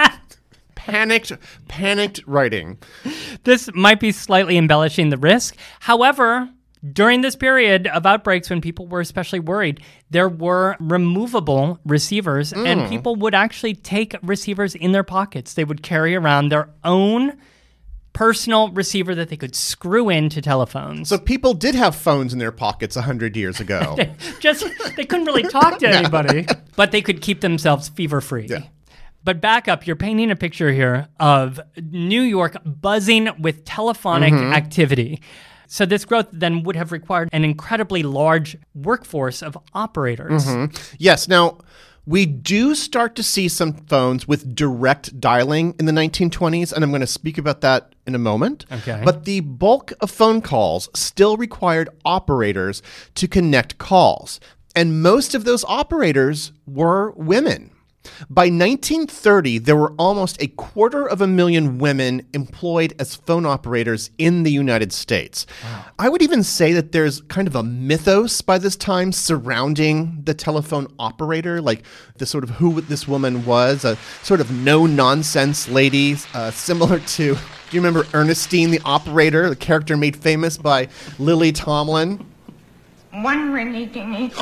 Panicked writing. This might be slightly embellishing the risk. However, during this period of outbreaks when people were especially worried, there were removable receivers, and people would actually take receivers in their pockets. They would carry around their own personal receiver that they could screw into telephones. So people did have phones in their pockets 100 years ago. They couldn't really talk to anybody, but they could keep themselves fever-free. Yeah. But back up, you're painting a picture here of New York buzzing with telephonic activity. So this growth then would have required an incredibly large workforce of operators. Yes. Now, we do start to see some phones with direct dialing in the 1920s, and I'm going to speak about that in a moment. Okay. But the bulk of phone calls still required operators to connect calls. And most of those operators were women. By 1930, there were almost 250,000 women employed as phone operators in the United States. Wow. I would even say that there's kind of a mythos by this time surrounding the telephone operator, like the sort of who this woman was, a sort of no-nonsense lady, similar to, do you remember Ernestine the Operator, the character made famous by Lily Tomlin? One ringy dingy.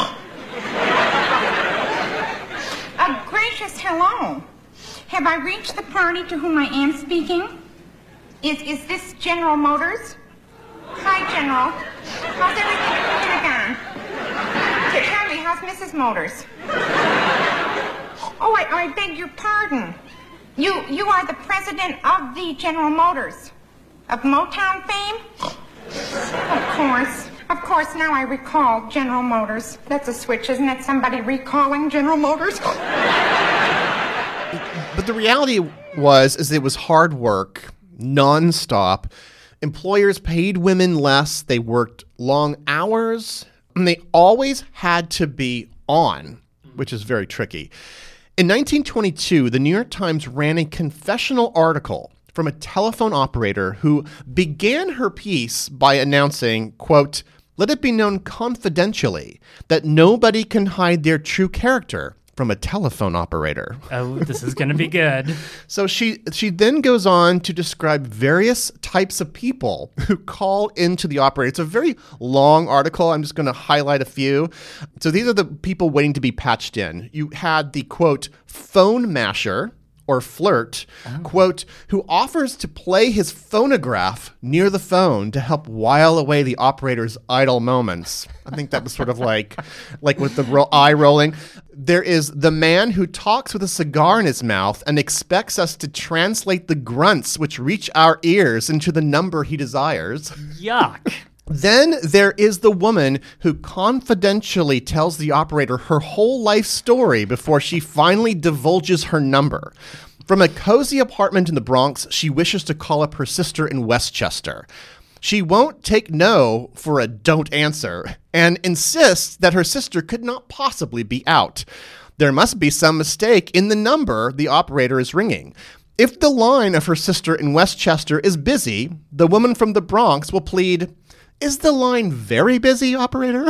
Gracious hello. Have I reached the party to whom I am speaking? Is this General Motors? Hi, General. How's everything at the Pentagon? Tell me, how's Mrs. Motors? Oh, I beg your pardon. You are the president of the General Motors? Of Motown fame? Of course, now I recall General Motors. That's a switch, isn't it? Somebody recalling General Motors? But the reality is it was hard work, nonstop. Employers paid women less. They worked long hours, and they always had to be on, which is very tricky. In 1922, the New York Times ran a confessional article from a telephone operator who began her piece by announcing, quote, "Let it be known confidentially that nobody can hide their true character from a telephone operator." Oh, this is going to be good. So she then goes on to describe various types of people who call into the operator. It's a very long article. I'm just going to highlight a few. So these are the people waiting to be patched in. You had the, quote, phone masher, or flirt, quote, who offers to play his phonograph near the phone to help while away the operator's idle moments. I think that was sort of like with the eye rolling. There is the man who talks with a cigar in his mouth and expects us to translate the grunts which reach our ears into the number he desires. Yuck. Then there is the woman who confidentially tells the operator her whole life story before she finally divulges her number. From a cozy apartment in the Bronx, she wishes to call up her sister in Westchester. She won't take no for a don't answer and insists that her sister could not possibly be out. There must be some mistake in the number the operator is ringing. If the line of her sister in Westchester is busy, the woman from the Bronx will plead, "Is the line very busy, operator?"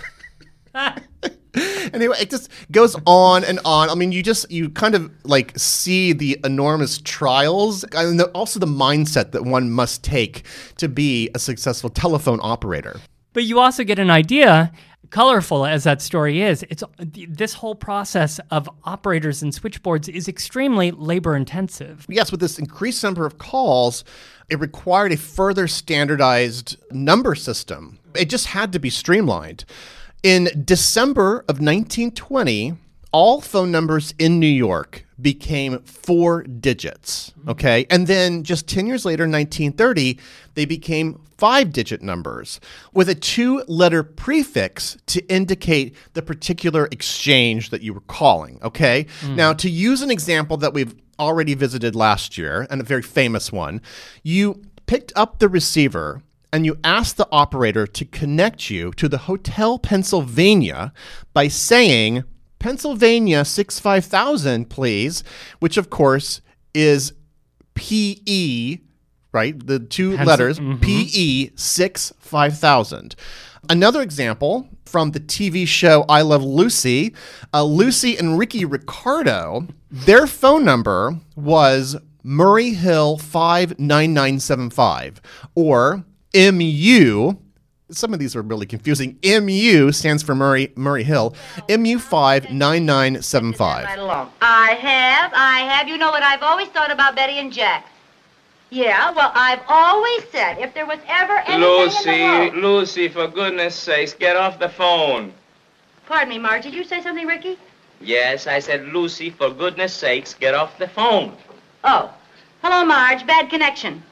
Anyway, it just goes on and on. I mean, you kind of like see the enormous trials and also the mindset that one must take to be a successful telephone operator. But you also get an idea, colorful as that story is, this whole process of operators and switchboards is extremely labor intensive. Yes, with this increased number of calls, it required a further standardized number system. It just had to be streamlined. In December of 1920, all phone numbers in New York became 4 digits, okay? And then just 10 years later, 1930, they became 5-digit numbers with a 2-letter prefix to indicate the particular exchange that you were calling, okay? Now, to use an example that we've already visited last year, and a very famous one, you picked up the receiver and you asked the operator to connect you to the Hotel Pennsylvania by saying, "Pennsylvania 65000, please," which of course is PE, right? The 2 letters, PE 65000. Another example from the TV show I Love Lucy, Lucy and Ricky Ricardo, their phone number was Murray Hill 59975, or MU. Some of these are really confusing. MU stands for Murray Hill. MU 59975. Right along. I have. You know what I've always thought about Betty and Jack. Yeah, well, I've always said if there was ever anything in the world... Lucy, for goodness sakes, get off the phone. Pardon me, Marge, did you say something, Ricky? Yes, I said, Lucy, for goodness sakes, get off the phone. Oh. Hello, Marge. Bad connection.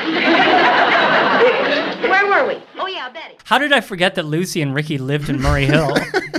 Where were we? Oh, yeah, Betty. How did I forget that Lucy and Ricky lived in Murray Hill?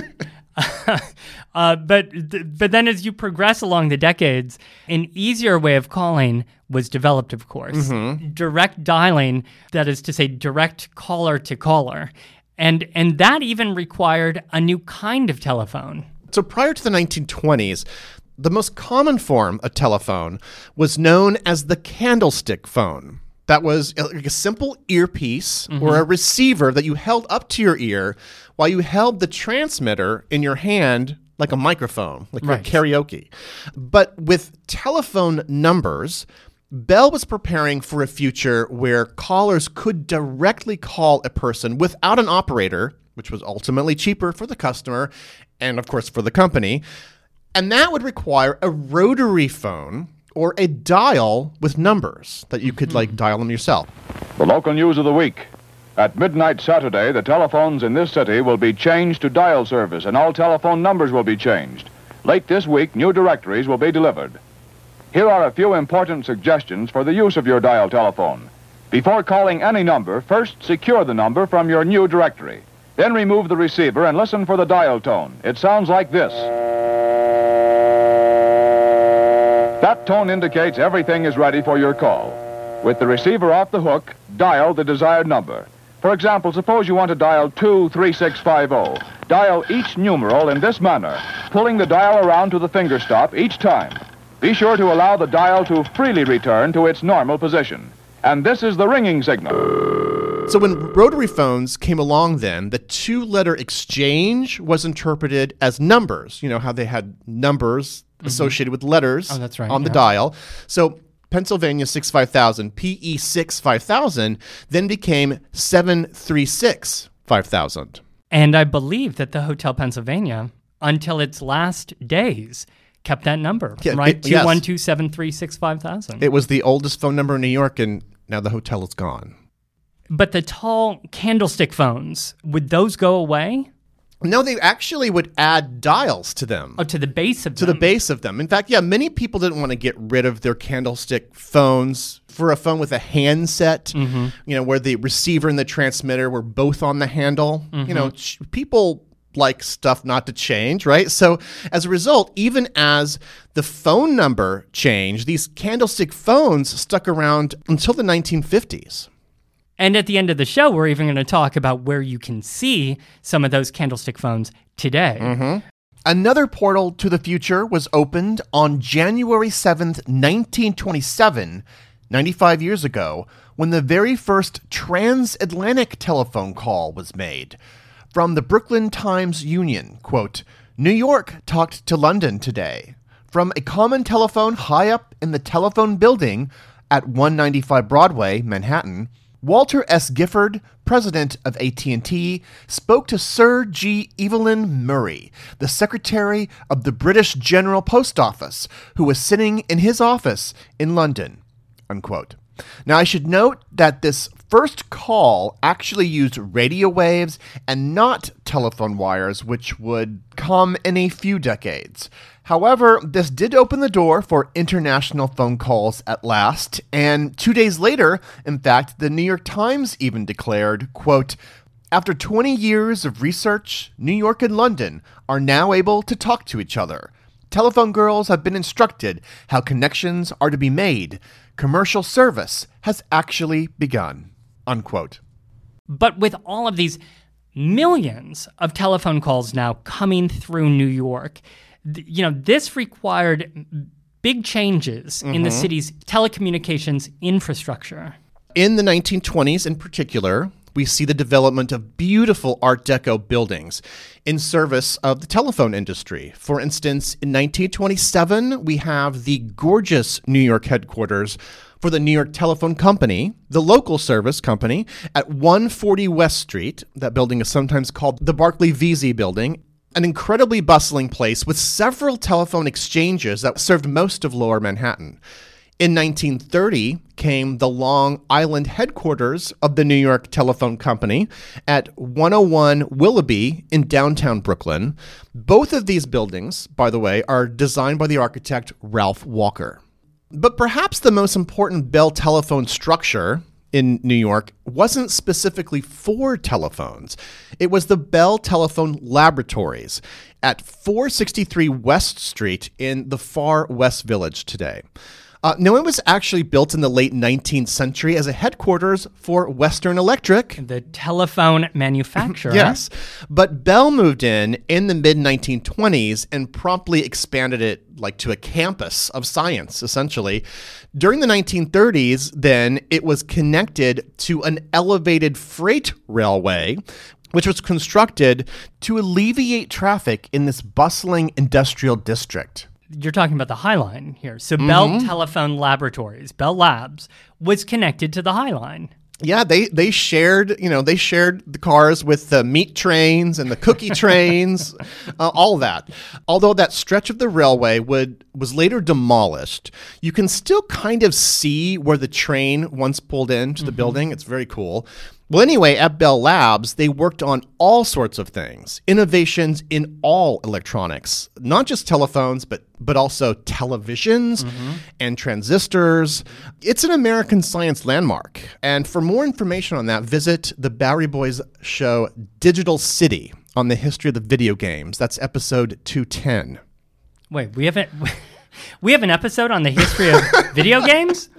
But then as you progress along the decades, an easier way of calling was developed, of course. Direct dialing, that is to say, direct caller to caller. And that even required a new kind of telephone. So prior to the 1920s, the most common form of telephone was known as the candlestick phone. That was like a simple earpiece or a receiver that you held up to your ear while you held the transmitter in your hand like a microphone, like your karaoke. But with telephone numbers, Bell was preparing for a future where callers could directly call a person without an operator, which was ultimately cheaper for the customer and, of course, for the company. And that would require a rotary phone or a dial with numbers that you could dial them yourself. The local news of the week. At midnight Saturday, the telephones in this city will be changed to dial service and all telephone numbers will be changed. Late this week, new directories will be delivered. Here are a few important suggestions for the use of your dial telephone. Before calling any number, first secure the number from your new directory. Then remove the receiver and listen for the dial tone. It sounds like this. That tone indicates everything is ready for your call. With the receiver off the hook, dial the desired number. For example, suppose you want to dial 23650. Dial each numeral in this manner, pulling the dial around to the finger stop each time. Be sure to allow the dial to freely return to its normal position. And this is the ringing signal. So when rotary phones came along then, the 2-letter exchange was interpreted as numbers. You know how they had numbers associated with letters on the dial. So Pennsylvania 65000, PE 65000, then became 736 5000. And I believe that the Hotel Pennsylvania, until its last days, kept that number, right? 212-736-5000. It was the oldest phone number in New York, and now the hotel is gone. But the tall candlestick phones, would those go away? No, they actually would add dials to them. Oh, to the base of them. To the base of them. In fact, many people didn't want to get rid of their candlestick phones for a phone with a handset, where the receiver and the transmitter were both on the handle. People like stuff not to change, right? So as a result, even as the phone number changed, these candlestick phones stuck around until the 1950s. And at the end of the show, we're even going to talk about where you can see some of those candlestick phones today. Mm-hmm. Another portal to the future was opened on January 7th, 1927, 95 years ago, when the very first transatlantic telephone call was made. From the Brooklyn Times-Union, quote, "New York talked to London today. From a common telephone high up in the telephone building at 195 Broadway, Manhattan, Walter S. Gifford, president of AT&T, spoke to Sir G. Evelyn Murray, the secretary of the British General Post Office, who was sitting in his office in London," unquote. Now, I should note that this first call actually used radio waves and not telephone wires, which would come in a few decades. However, this did open the door for international phone calls at last, and 2 days later, in fact, the New York Times even declared, quote, "After 20 years of research, New York and London are now able to talk to each other. Telephone girls have been instructed how connections are to be made. Commercial service has actually begun," unquote. But with all of these millions of telephone calls now coming through New York, this required big changes in the city's telecommunications infrastructure. In the 1920s in particular, we see the development of beautiful Art Deco buildings in service of the telephone industry. For instance, in 1927, we have the gorgeous New York headquarters for the New York Telephone Company, the local service company, at 140 West Street. That building is sometimes called the Barclay Vesey Building, an incredibly bustling place with several telephone exchanges that served most of Lower Manhattan. In 1930 came the Long Island headquarters of the New York Telephone Company at 101 Willoughby in downtown Brooklyn. Both of these buildings, by the way, are designed by the architect Ralph Walker. But perhaps the most important Bell telephone structure in New York wasn't specifically for telephones. It was the Bell Telephone Laboratories at 463 West Street in the Far West Village today. Now, it was actually built in the late 19th century as a headquarters for Western Electric, the telephone manufacturer. Yes, but Bell moved in the mid-1920s and promptly expanded it to a campus of science, essentially. During the 1930s, then, it was connected to an elevated freight railway, which was constructed to alleviate traffic in this bustling industrial district. You're talking about the High Line here. So Bell Telephone Laboratories, Bell Labs, was connected to the High Line. Yeah, they shared the cars with the meat trains and the cookie trains, all that. Although that stretch of the railway was later demolished, you can still kind of see where the train once pulled into the building. It's very cool. Well, anyway, at Bell Labs, they worked on all sorts of things, innovations in all electronics, not just telephones, but also televisions and transistors. It's an American science landmark. And for more information on that, visit the Bowery Boys show Digital City on the history of the video games. That's episode 210. Wait, we have an episode on the history of video games?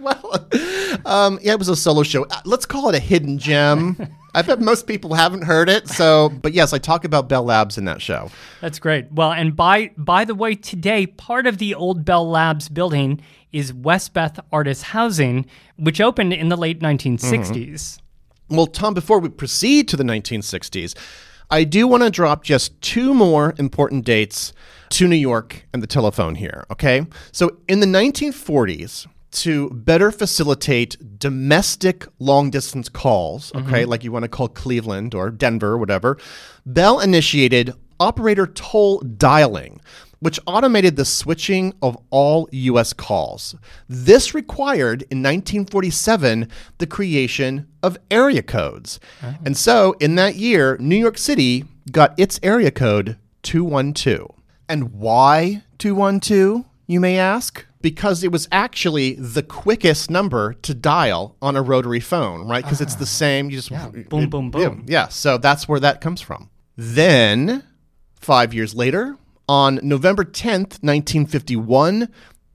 Yeah, it was a solo show. Let's call it a hidden gem. I bet most people haven't heard it. But yes, I talk about Bell Labs in that show. That's great. Well, and by the way, today, part of the old Bell Labs building is Westbeth Artist Housing, which opened in the late 1960s. Well, Tom, before we proceed to the 1960s, I do want to drop just two more important dates to New York and the telephone here, okay? So in the 1940s, to better facilitate domestic long-distance calls, okay, like you want to call Cleveland or Denver or whatever, Bell initiated operator toll dialing, which automated the switching of all U.S. calls. This required, in 1947, the creation of area codes. And so, in that year, New York City got its area code 212. And why 212, you may ask? Because it was actually the quickest number to dial on a rotary phone, right? Because it's the same. You just boom, boom, boom. Yeah, so that's where that comes from. Then, 5 years later, on November 10th, 1951,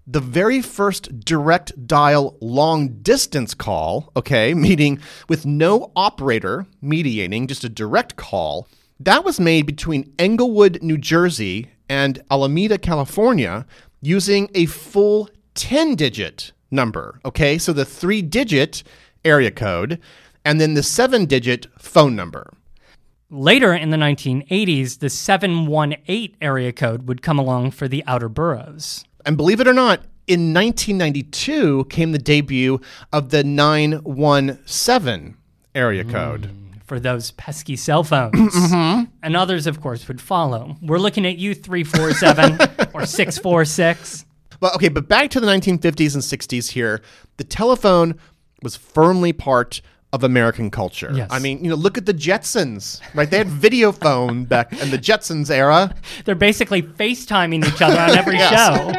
the very first direct dial long distance call, okay, meaning with no operator mediating, just a direct call, that was made between Englewood, New Jersey and Alameda, California, using a full 10-digit number, okay? So the 3-digit area code and then the 7-digit phone number. Later in the 1980s, the 718 area code would come along for the outer boroughs. And believe it or not, in 1992 came the debut of the 917 area code. For those pesky cell phones. Mm-hmm. And others, of course, would follow. We're looking at you, 347 or 646. Well, okay, but back to the 1950s and 60s here, the telephone was firmly part of American culture. Yes. I mean, look at the Jetsons, right? They had video phone back in the Jetsons era. They're basically FaceTiming each other on every show.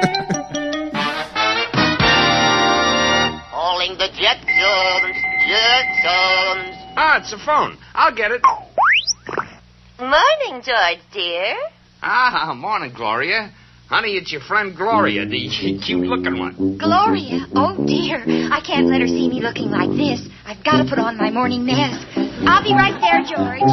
Calling the Jetsons. Ah, it's a phone. I'll get it. Morning, George, dear. Ah, morning, Gloria. Honey, it's your friend Gloria, the cute-looking one. Gloria? Oh, dear. I can't let her see me looking like this. I've got to put on my morning mask. I'll be right there, George.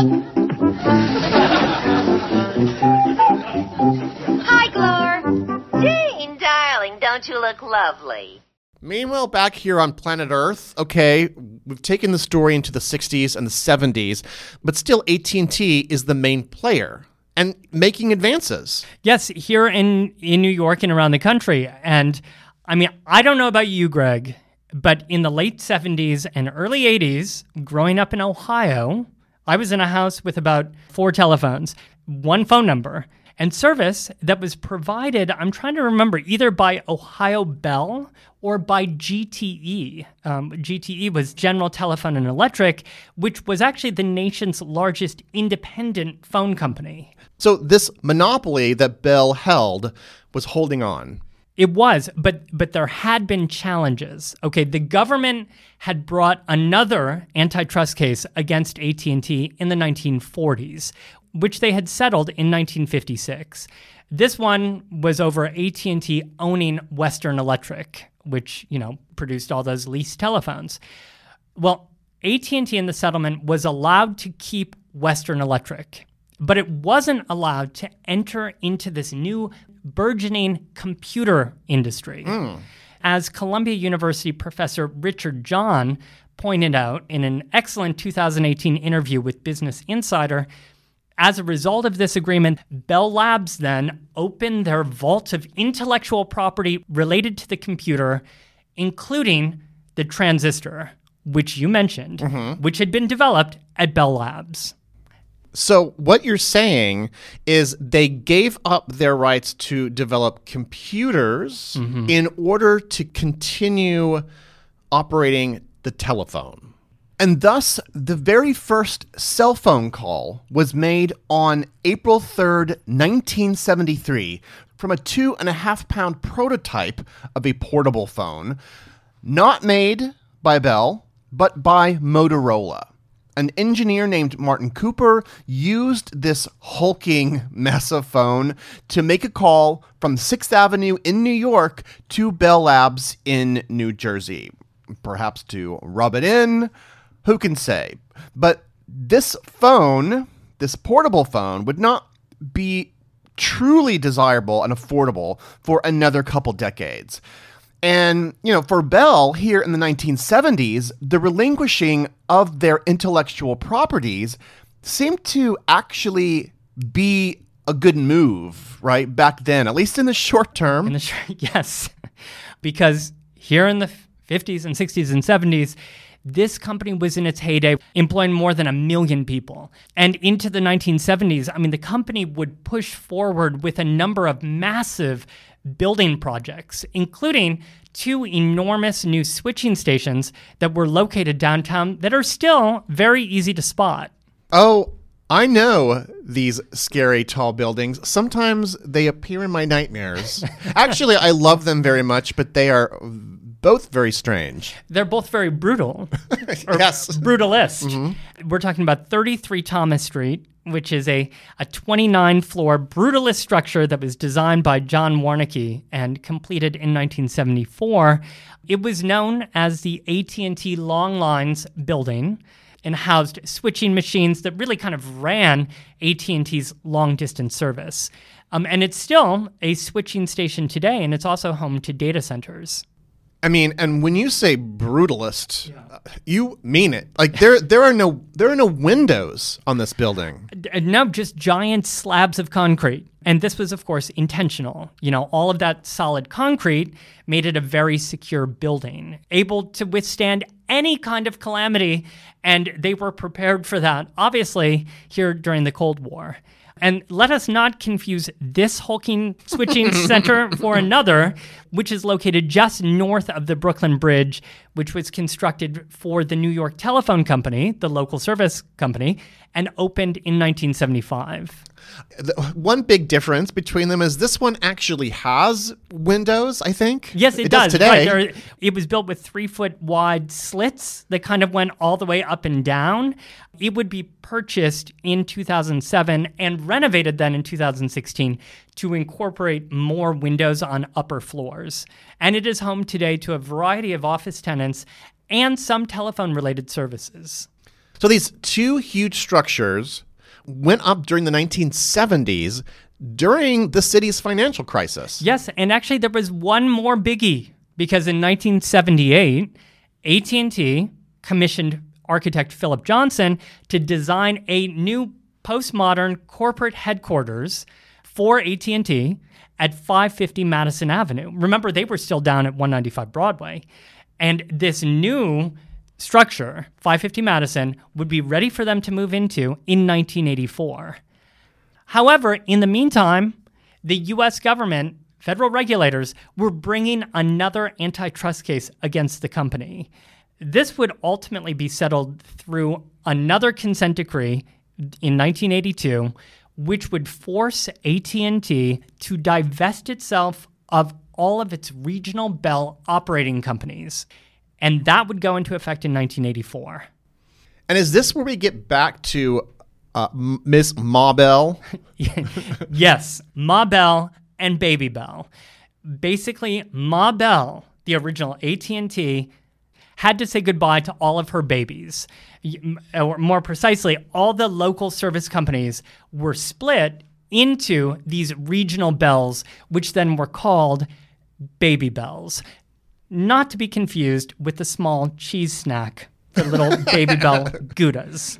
Hi, Glor. Jane, darling, don't you look lovely? Meanwhile, back here on planet Earth, okay, we've taken the story into the 60s and the 70s, but still AT&T is the main player and making advances. Yes, here in New York and around the country. And I mean, I don't know about you, Greg, but in the late 70s and early 80s, growing up in Ohio, I was in a house with about 4 telephones, 1 phone number, and service that was provided, I'm trying to remember, either by Ohio Bell or by GTE. GTE was General Telephone and Electric, which was actually the nation's largest independent phone company. So this monopoly that Bell held was holding on. It was, but there had been challenges. Okay, the government had brought another antitrust case against AT&T in the 1940s, which they had settled in 1956. This one was over AT&T owning Western Electric, which, produced all those leased telephones. Well, AT&T in the settlement was allowed to keep Western Electric, but it wasn't allowed to enter into this new burgeoning computer industry. As Columbia University professor Richard John pointed out in an excellent 2018 interview with Business Insider, as a result of this agreement, Bell Labs then opened their vault of intellectual property related to the computer, including the transistor, which you mentioned, which had been developed at Bell Labs. So what you're saying is they gave up their rights to develop computers in order to continue operating the telephone. And thus, the very first cell phone call was made on April 3rd, 1973, from a 2.5-pound prototype of a portable phone, not made by Bell, but by Motorola. An engineer named Martin Cooper used this hulking mess of phone to make a call from 6th Avenue in New York to Bell Labs in New Jersey. Perhaps to rub it in. Who can say? But this phone, this portable phone, would not be truly desirable and affordable for another couple decades. And, for Bell here in the 1970s, the relinquishing of their intellectual properties seemed to actually be a good move, right? Back then, at least in the short term. Yes, because here in the 50s and 60s and 70s, this company was in its heyday, employing more than 1 million people. And into the 1970s, the company would push forward with a number of massive building projects, including 2 enormous new switching stations that were located downtown that are still very easy to spot. Oh, I know these scary tall buildings. Sometimes they appear in my nightmares. Actually, I love them very much, but they are both very strange. They're both very brutal. Yes. Brutalist. We're talking about 33 Thomas Street which is a 29-floor brutalist structure that was designed by John Warnke and completed in 1974. It was known as the AT&T Long Lines building and housed switching machines that really kind of ran AT&T's long-distance service. And it's still a switching station today, and it's also home to data centers. I mean, and when you say brutalist, you mean it. Like there are no windows on this building. No, just giant slabs of concrete. And this was, of course, intentional. You know, all of that solid concrete made it a very secure building, able to withstand any kind of calamity, and they were prepared for that, obviously, here during the Cold War. And let us not confuse this hulking switching center for another, which is located just north of the Brooklyn Bridge, which was constructed for the New York Telephone Company, the local service company, and opened in 1975. One big difference between them is this one actually has windows, I think. Yes, it does. Today. Right. It was built with 3-foot wide slits that kind of went all the way up and down. It would be purchased in 2007 and renovated then in 2016 to incorporate more windows on upper floors. And it is home today to a variety of office tenants and some telephone-related services. So these two huge structures went up during the 1970s during the city's financial crisis. Yes, and actually there was one more biggie, because in 1978, AT&T commissioned architect Philip Johnson to design a new postmodern corporate headquarters for AT&T at 550 Madison Avenue. Remember, they were still down at 195 Broadway. And this new structure, 550 Madison, would be ready for them to move into in 1984. However, in the meantime, the U.S. government, federal regulators, were bringing another antitrust case against the company. This would ultimately be settled through another consent decree in 1982, which would force AT&T to divest itself of all of its regional Bell operating companies. And that would go into effect in 1984. And is this where we get back to Miss Ma Bell? Yes, Ma Bell and Baby Bell. Basically, Ma Bell, the original AT&T, had to say goodbye to all of her babies. Or more precisely, all the local service companies were split into these regional bells, which then were called Baby Bells. Not to be confused with the small cheese snack, the little Baby Bell Goudas.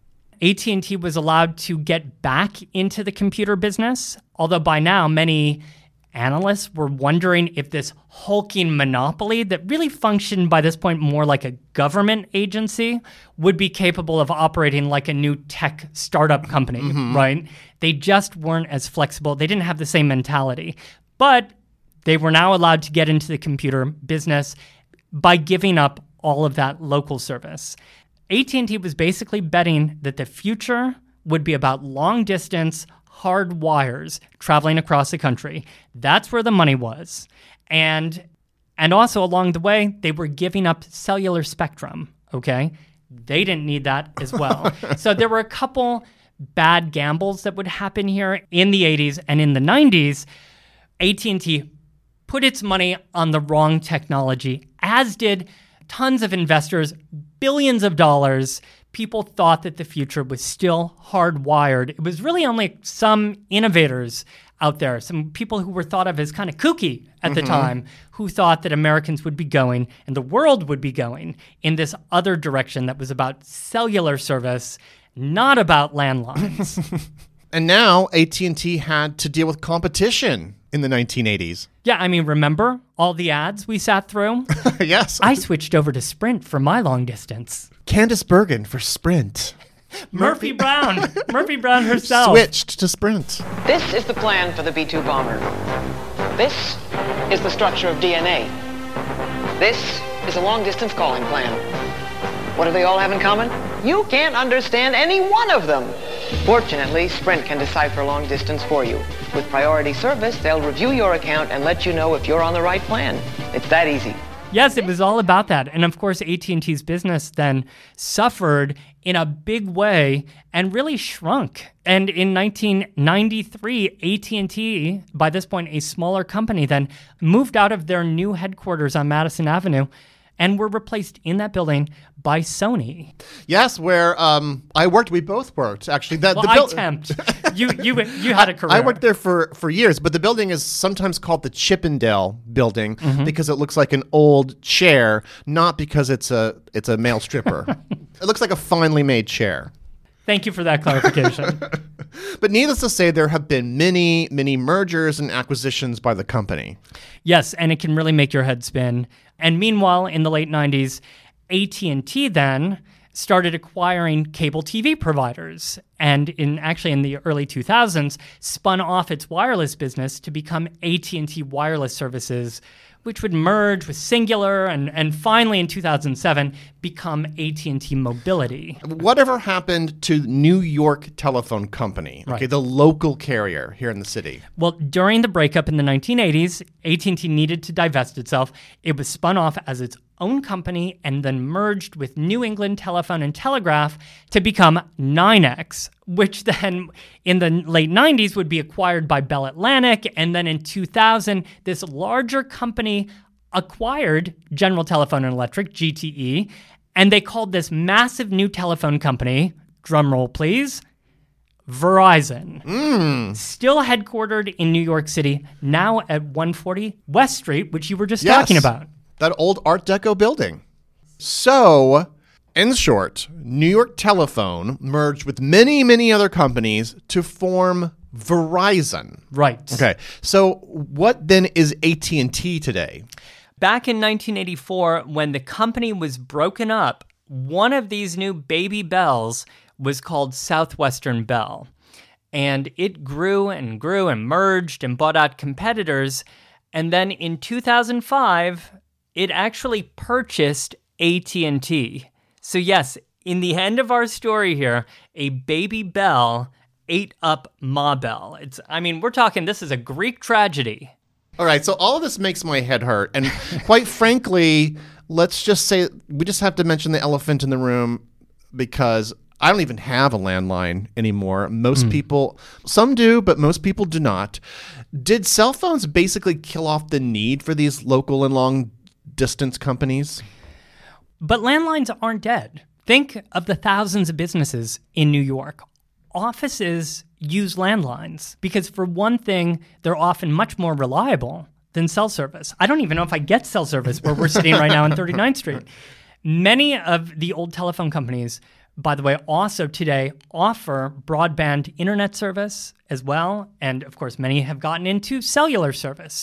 AT&T was allowed to get back into the computer business, although by now many analysts were wondering if this hulking monopoly that really functioned by this point more like a government agency would be capable of operating like a new tech startup company, right? They just weren't as flexible. They didn't have the same mentality. But they were now allowed to get into the computer business by giving up all of that local service. AT&T was basically betting that the future would be about long-distance, hard wires traveling across the country. That's where the money was. And also along the way, they were giving up cellular spectrum, okay? They didn't need that as well. So there were a couple bad gambles that would happen here in the 80s and in the 90s. AT&T put its money on the wrong technology, as did tons of investors, billions of dollars. People thought that the future was still hardwired. It was really only some innovators out there, some people who were thought of as kind of kooky at the time, who thought that Americans would be going and the world would be going in this other direction that was about cellular service, not about landlines. And now AT&T had to deal with competition in the 1980s. Yeah, I mean, remember all the ads we sat through? Yes. I switched over to Sprint for my long distance. Candace Bergen for Sprint. Murphy Brown herself. Switched to Sprint. This is the plan for the B-2 bomber. This is the structure of DNA. This is a long-distance calling plan. What do they all have in common? You can't understand any one of them. Fortunately, Sprint can decipher long distance for you. With priority service, they'll review your account and let you know if you're on the right plan. It's that easy. Yes, it was all about that. And of course, AT&T's business then suffered in a big way and really shrunk. And in 1993, AT&T, by this point a smaller company then, moved out of their new headquarters on Madison Avenue and were replaced in that building by Sony. Yes, where I worked. We both worked, actually. I temped. You had a career. I worked there for years, but the building is sometimes called the Chippendale building because it looks like an old chair, not because it's a male stripper. It looks like a finely made chair. Thank you for that clarification. But needless to say, there have been many, many mergers and acquisitions by the company. Yes, and it can really make your head spin. And meanwhile, in the late 90s, AT&T then started acquiring cable TV providers, and in the early 2000s, spun off its wireless business to become AT&T Wireless Services, which would merge with Singular and finally in 2007 become AT&T Mobility. Whatever happened to New York Telephone Company, Right. the local carrier here in the city? Well, during the breakup in the 1980s, AT&T needed to divest itself. It was spun off as its own company and then merged with New England Telephone and Telegraph to become NYNEX, which then in the late 90s would be acquired by Bell Atlantic. And then in 2000, this larger company acquired General Telephone and Electric, GTE, and they called this massive new telephone company, drumroll please, Verizon. Still headquartered in New York City, now at 140 West Street, which you were just talking about. That old Art Deco building. So, in short, New York Telephone merged with many, many other companies to form Verizon. Right. Okay. So, what then is AT&T today? Back in 1984, when the company was broken up, one of these new baby bells was called Southwestern Bell. And it grew and grew and merged and bought out competitors. And then in 2005, it actually purchased AT&T. So yes, in the end of our story here, a baby bell ate up Ma Bell. We're talking, this is a Greek tragedy. All right, so all of this makes my head hurt. And quite frankly, let's just say we just have to mention the elephant in the room because I don't even have a landline anymore. Most people, some do, but most people do not. Did cell phones basically kill off the need for these local and long distance companies? But landlines aren't dead. Think of the thousands of businesses in New York. Offices use landlines because, for one thing, they're often much more reliable than cell service. I don't even know if I get cell service where we're sitting right now on 39th Street. Many of the old telephone companies, by the way, also today offer broadband internet service as well. And of course, many have gotten into cellular service.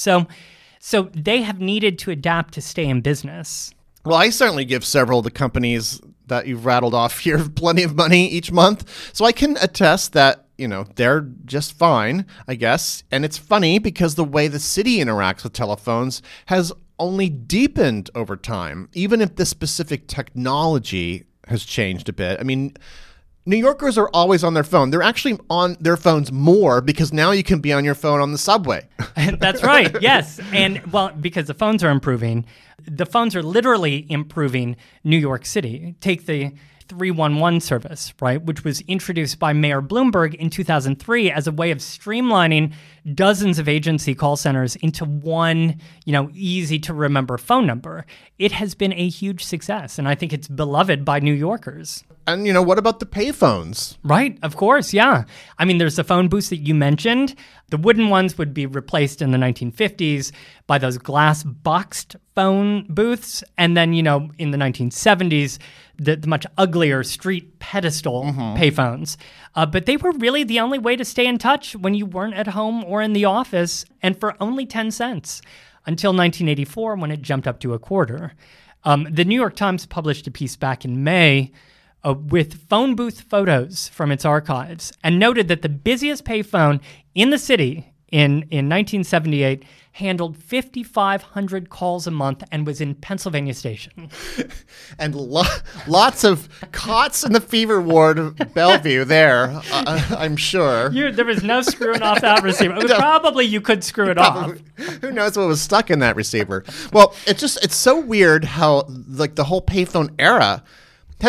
So they have needed to adapt to stay in business. Well, I certainly give several of the companies that you've rattled off here plenty of money each month. So I can attest that, they're just fine, I guess. And it's funny because the way the city interacts with telephones has only deepened over time, even if the specific technology has changed a bit. New Yorkers are always on their phone. They're actually on their phones more because now you can be on your phone on the subway. That's right, yes. And, because the phones are improving, the phones are literally improving New York City. Take the 311 service, right, which was introduced by Mayor Bloomberg in 2003 as a way of streamlining dozens of agency call centers into one, easy-to-remember phone number. It has been a huge success, and I think it's beloved by New Yorkers. And, what about the payphones? Right, of course, yeah. There's the phone booths that you mentioned. The wooden ones would be replaced in the 1950s by those glass boxed phone booths. And then, in the 1970s, the much uglier street pedestal payphones. But they were really the only way to stay in touch when you weren't at home or in the office, and for only 10 cents until 1984 when it jumped up to a quarter. The New York Times published a piece back in May with phone booth photos from its archives and noted that the busiest payphone in the city in 1978 handled 5,500 calls a month and was in Pennsylvania Station. And lots of cots in the fever ward of Bellevue there, I'm sure. There was no screwing off that receiver. Probably you could screw it off. Who knows what was stuck in that receiver? Well, it's so weird how the whole payphone era has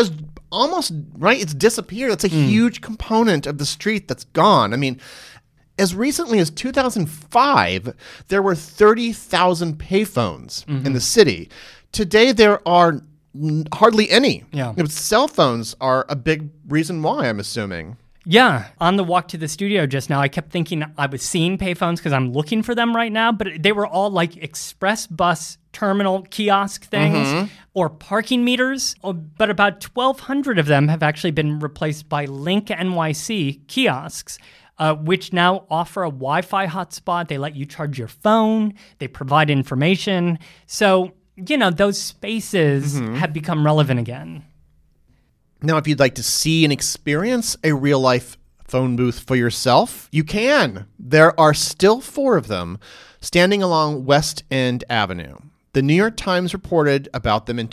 almost, right? It's disappeared. That's a huge component of the street that's gone. I mean, as recently as 2005, there were 30,000 payphones in the city. Today, there are hardly any. Yeah. Cell phones are a big reason why, I'm assuming. Yeah. On the walk to the studio just now, I kept thinking I was seeing payphones because I'm looking for them right now, but they were all like express bus terminal kiosk things or parking meters. But about 1,200 of them have actually been replaced by Link NYC kiosks, which now offer a Wi-Fi hotspot. They let you charge your phone. They provide information. So, those spaces have become relevant again. Now, if you'd like to see and experience a real-life phone booth for yourself, you can. There are still 4 of them standing along West End Avenue. The New York Times reported about them in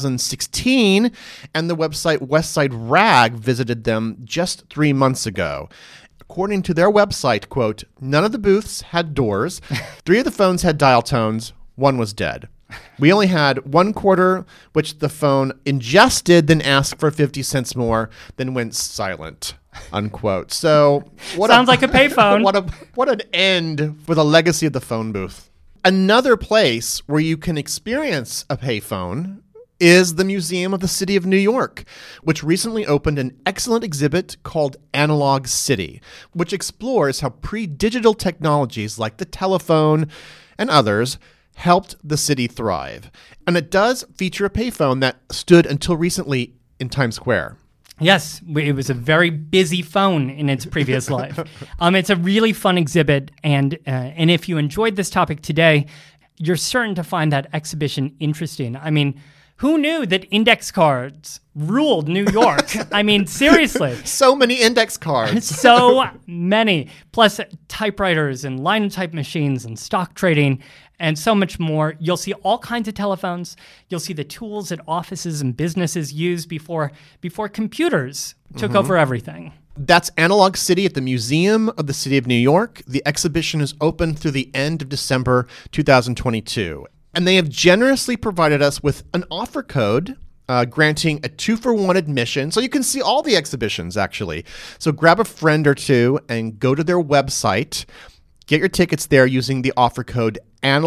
2016, and the website Westside Rag visited them just 3 months ago. According to their website, quote, none of the booths had doors, 3 of the phones had dial tones, 1 was dead. We only had 1 quarter, which the phone ingested, then asked for 50 cents more, then went silent, unquote. So sounds like a payphone. What an end for the legacy of the phone booth. Another place where you can experience a payphone is the Museum of the City of New York, which recently opened an excellent exhibit called Analog City, which explores how pre-digital technologies like the telephone and others helped the city thrive. And it does feature a payphone that stood until recently in Times Square. Yes, it was a very busy phone in its previous life. It's a really fun exhibit, and if you enjoyed this topic today, you're certain to find that exhibition interesting. I mean, who knew that index cards ruled New York? I mean, seriously. So many index cards. So many. Plus typewriters and line-type machines and stock trading and so much more. You'll see all kinds of telephones. You'll see the tools that offices and businesses used before computers took over everything. That's Analog City at the Museum of the City of New York. The exhibition is open through the end of December 2022. And they have generously provided us with an offer code granting a 2-for-1 admission. So you can see all the exhibitions, actually. So grab a friend or two and go to their website. Get your tickets there using the offer code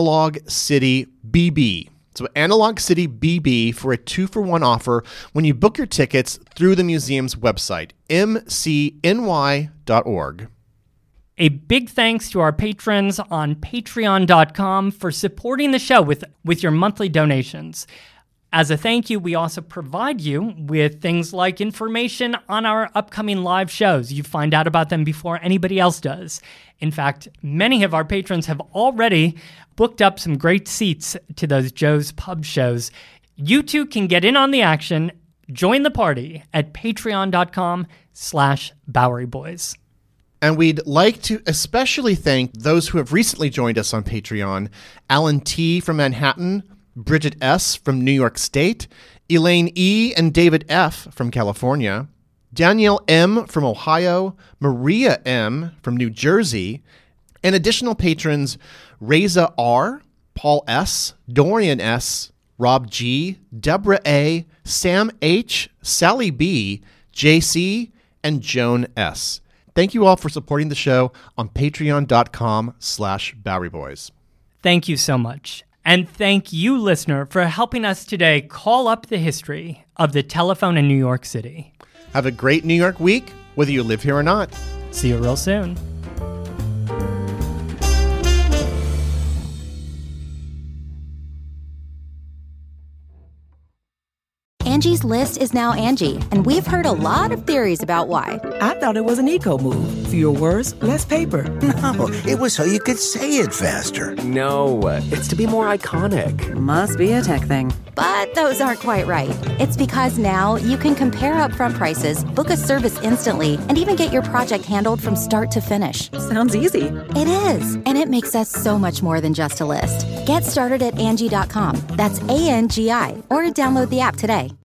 AnalogCityBB. So Analog City BB for a 2-for-1 offer when you book your tickets through the museum's website, mcny.org. A big thanks to our patrons on patreon.com for supporting the show with your monthly donations. As a thank you, we also provide you with things like information on our upcoming live shows. You find out about them before anybody else does. In fact, many of our patrons have already booked up some great seats to those Joe's Pub shows. You too can get in on the action. Join the party at patreon.com/Bowery Boys. And we'd like to especially thank those who have recently joined us on Patreon: Alan T. from Manhattan, Bridget S. from New York State, Elaine E. and David F. from California, Danielle M. from Ohio, Maria M. from New Jersey, and additional patrons Reza R., Paul S., Dorian S., Rob G., Deborah A., Sam H., Sally B., JC, and Joan S. Thank you all for supporting the show on patreon.com/Bowery Boys. Thank you so much. And thank you, listener, for helping us today call up the history of the telephone in New York City. Have a great New York week, whether you live here or not. See you real soon. Angie's List is now Angie, and we've heard a lot of theories about why. I thought it was an eco move. Fewer words, less paper. No, it was so you could say it faster. No, it's to be more iconic. Must be a tech thing. But those aren't quite right. It's because now you can compare upfront prices, book a service instantly, and even get your project handled from start to finish. Sounds easy. It is, and it makes us so much more than just a list. Get started at Angie.com. That's ANGI, or download the app today.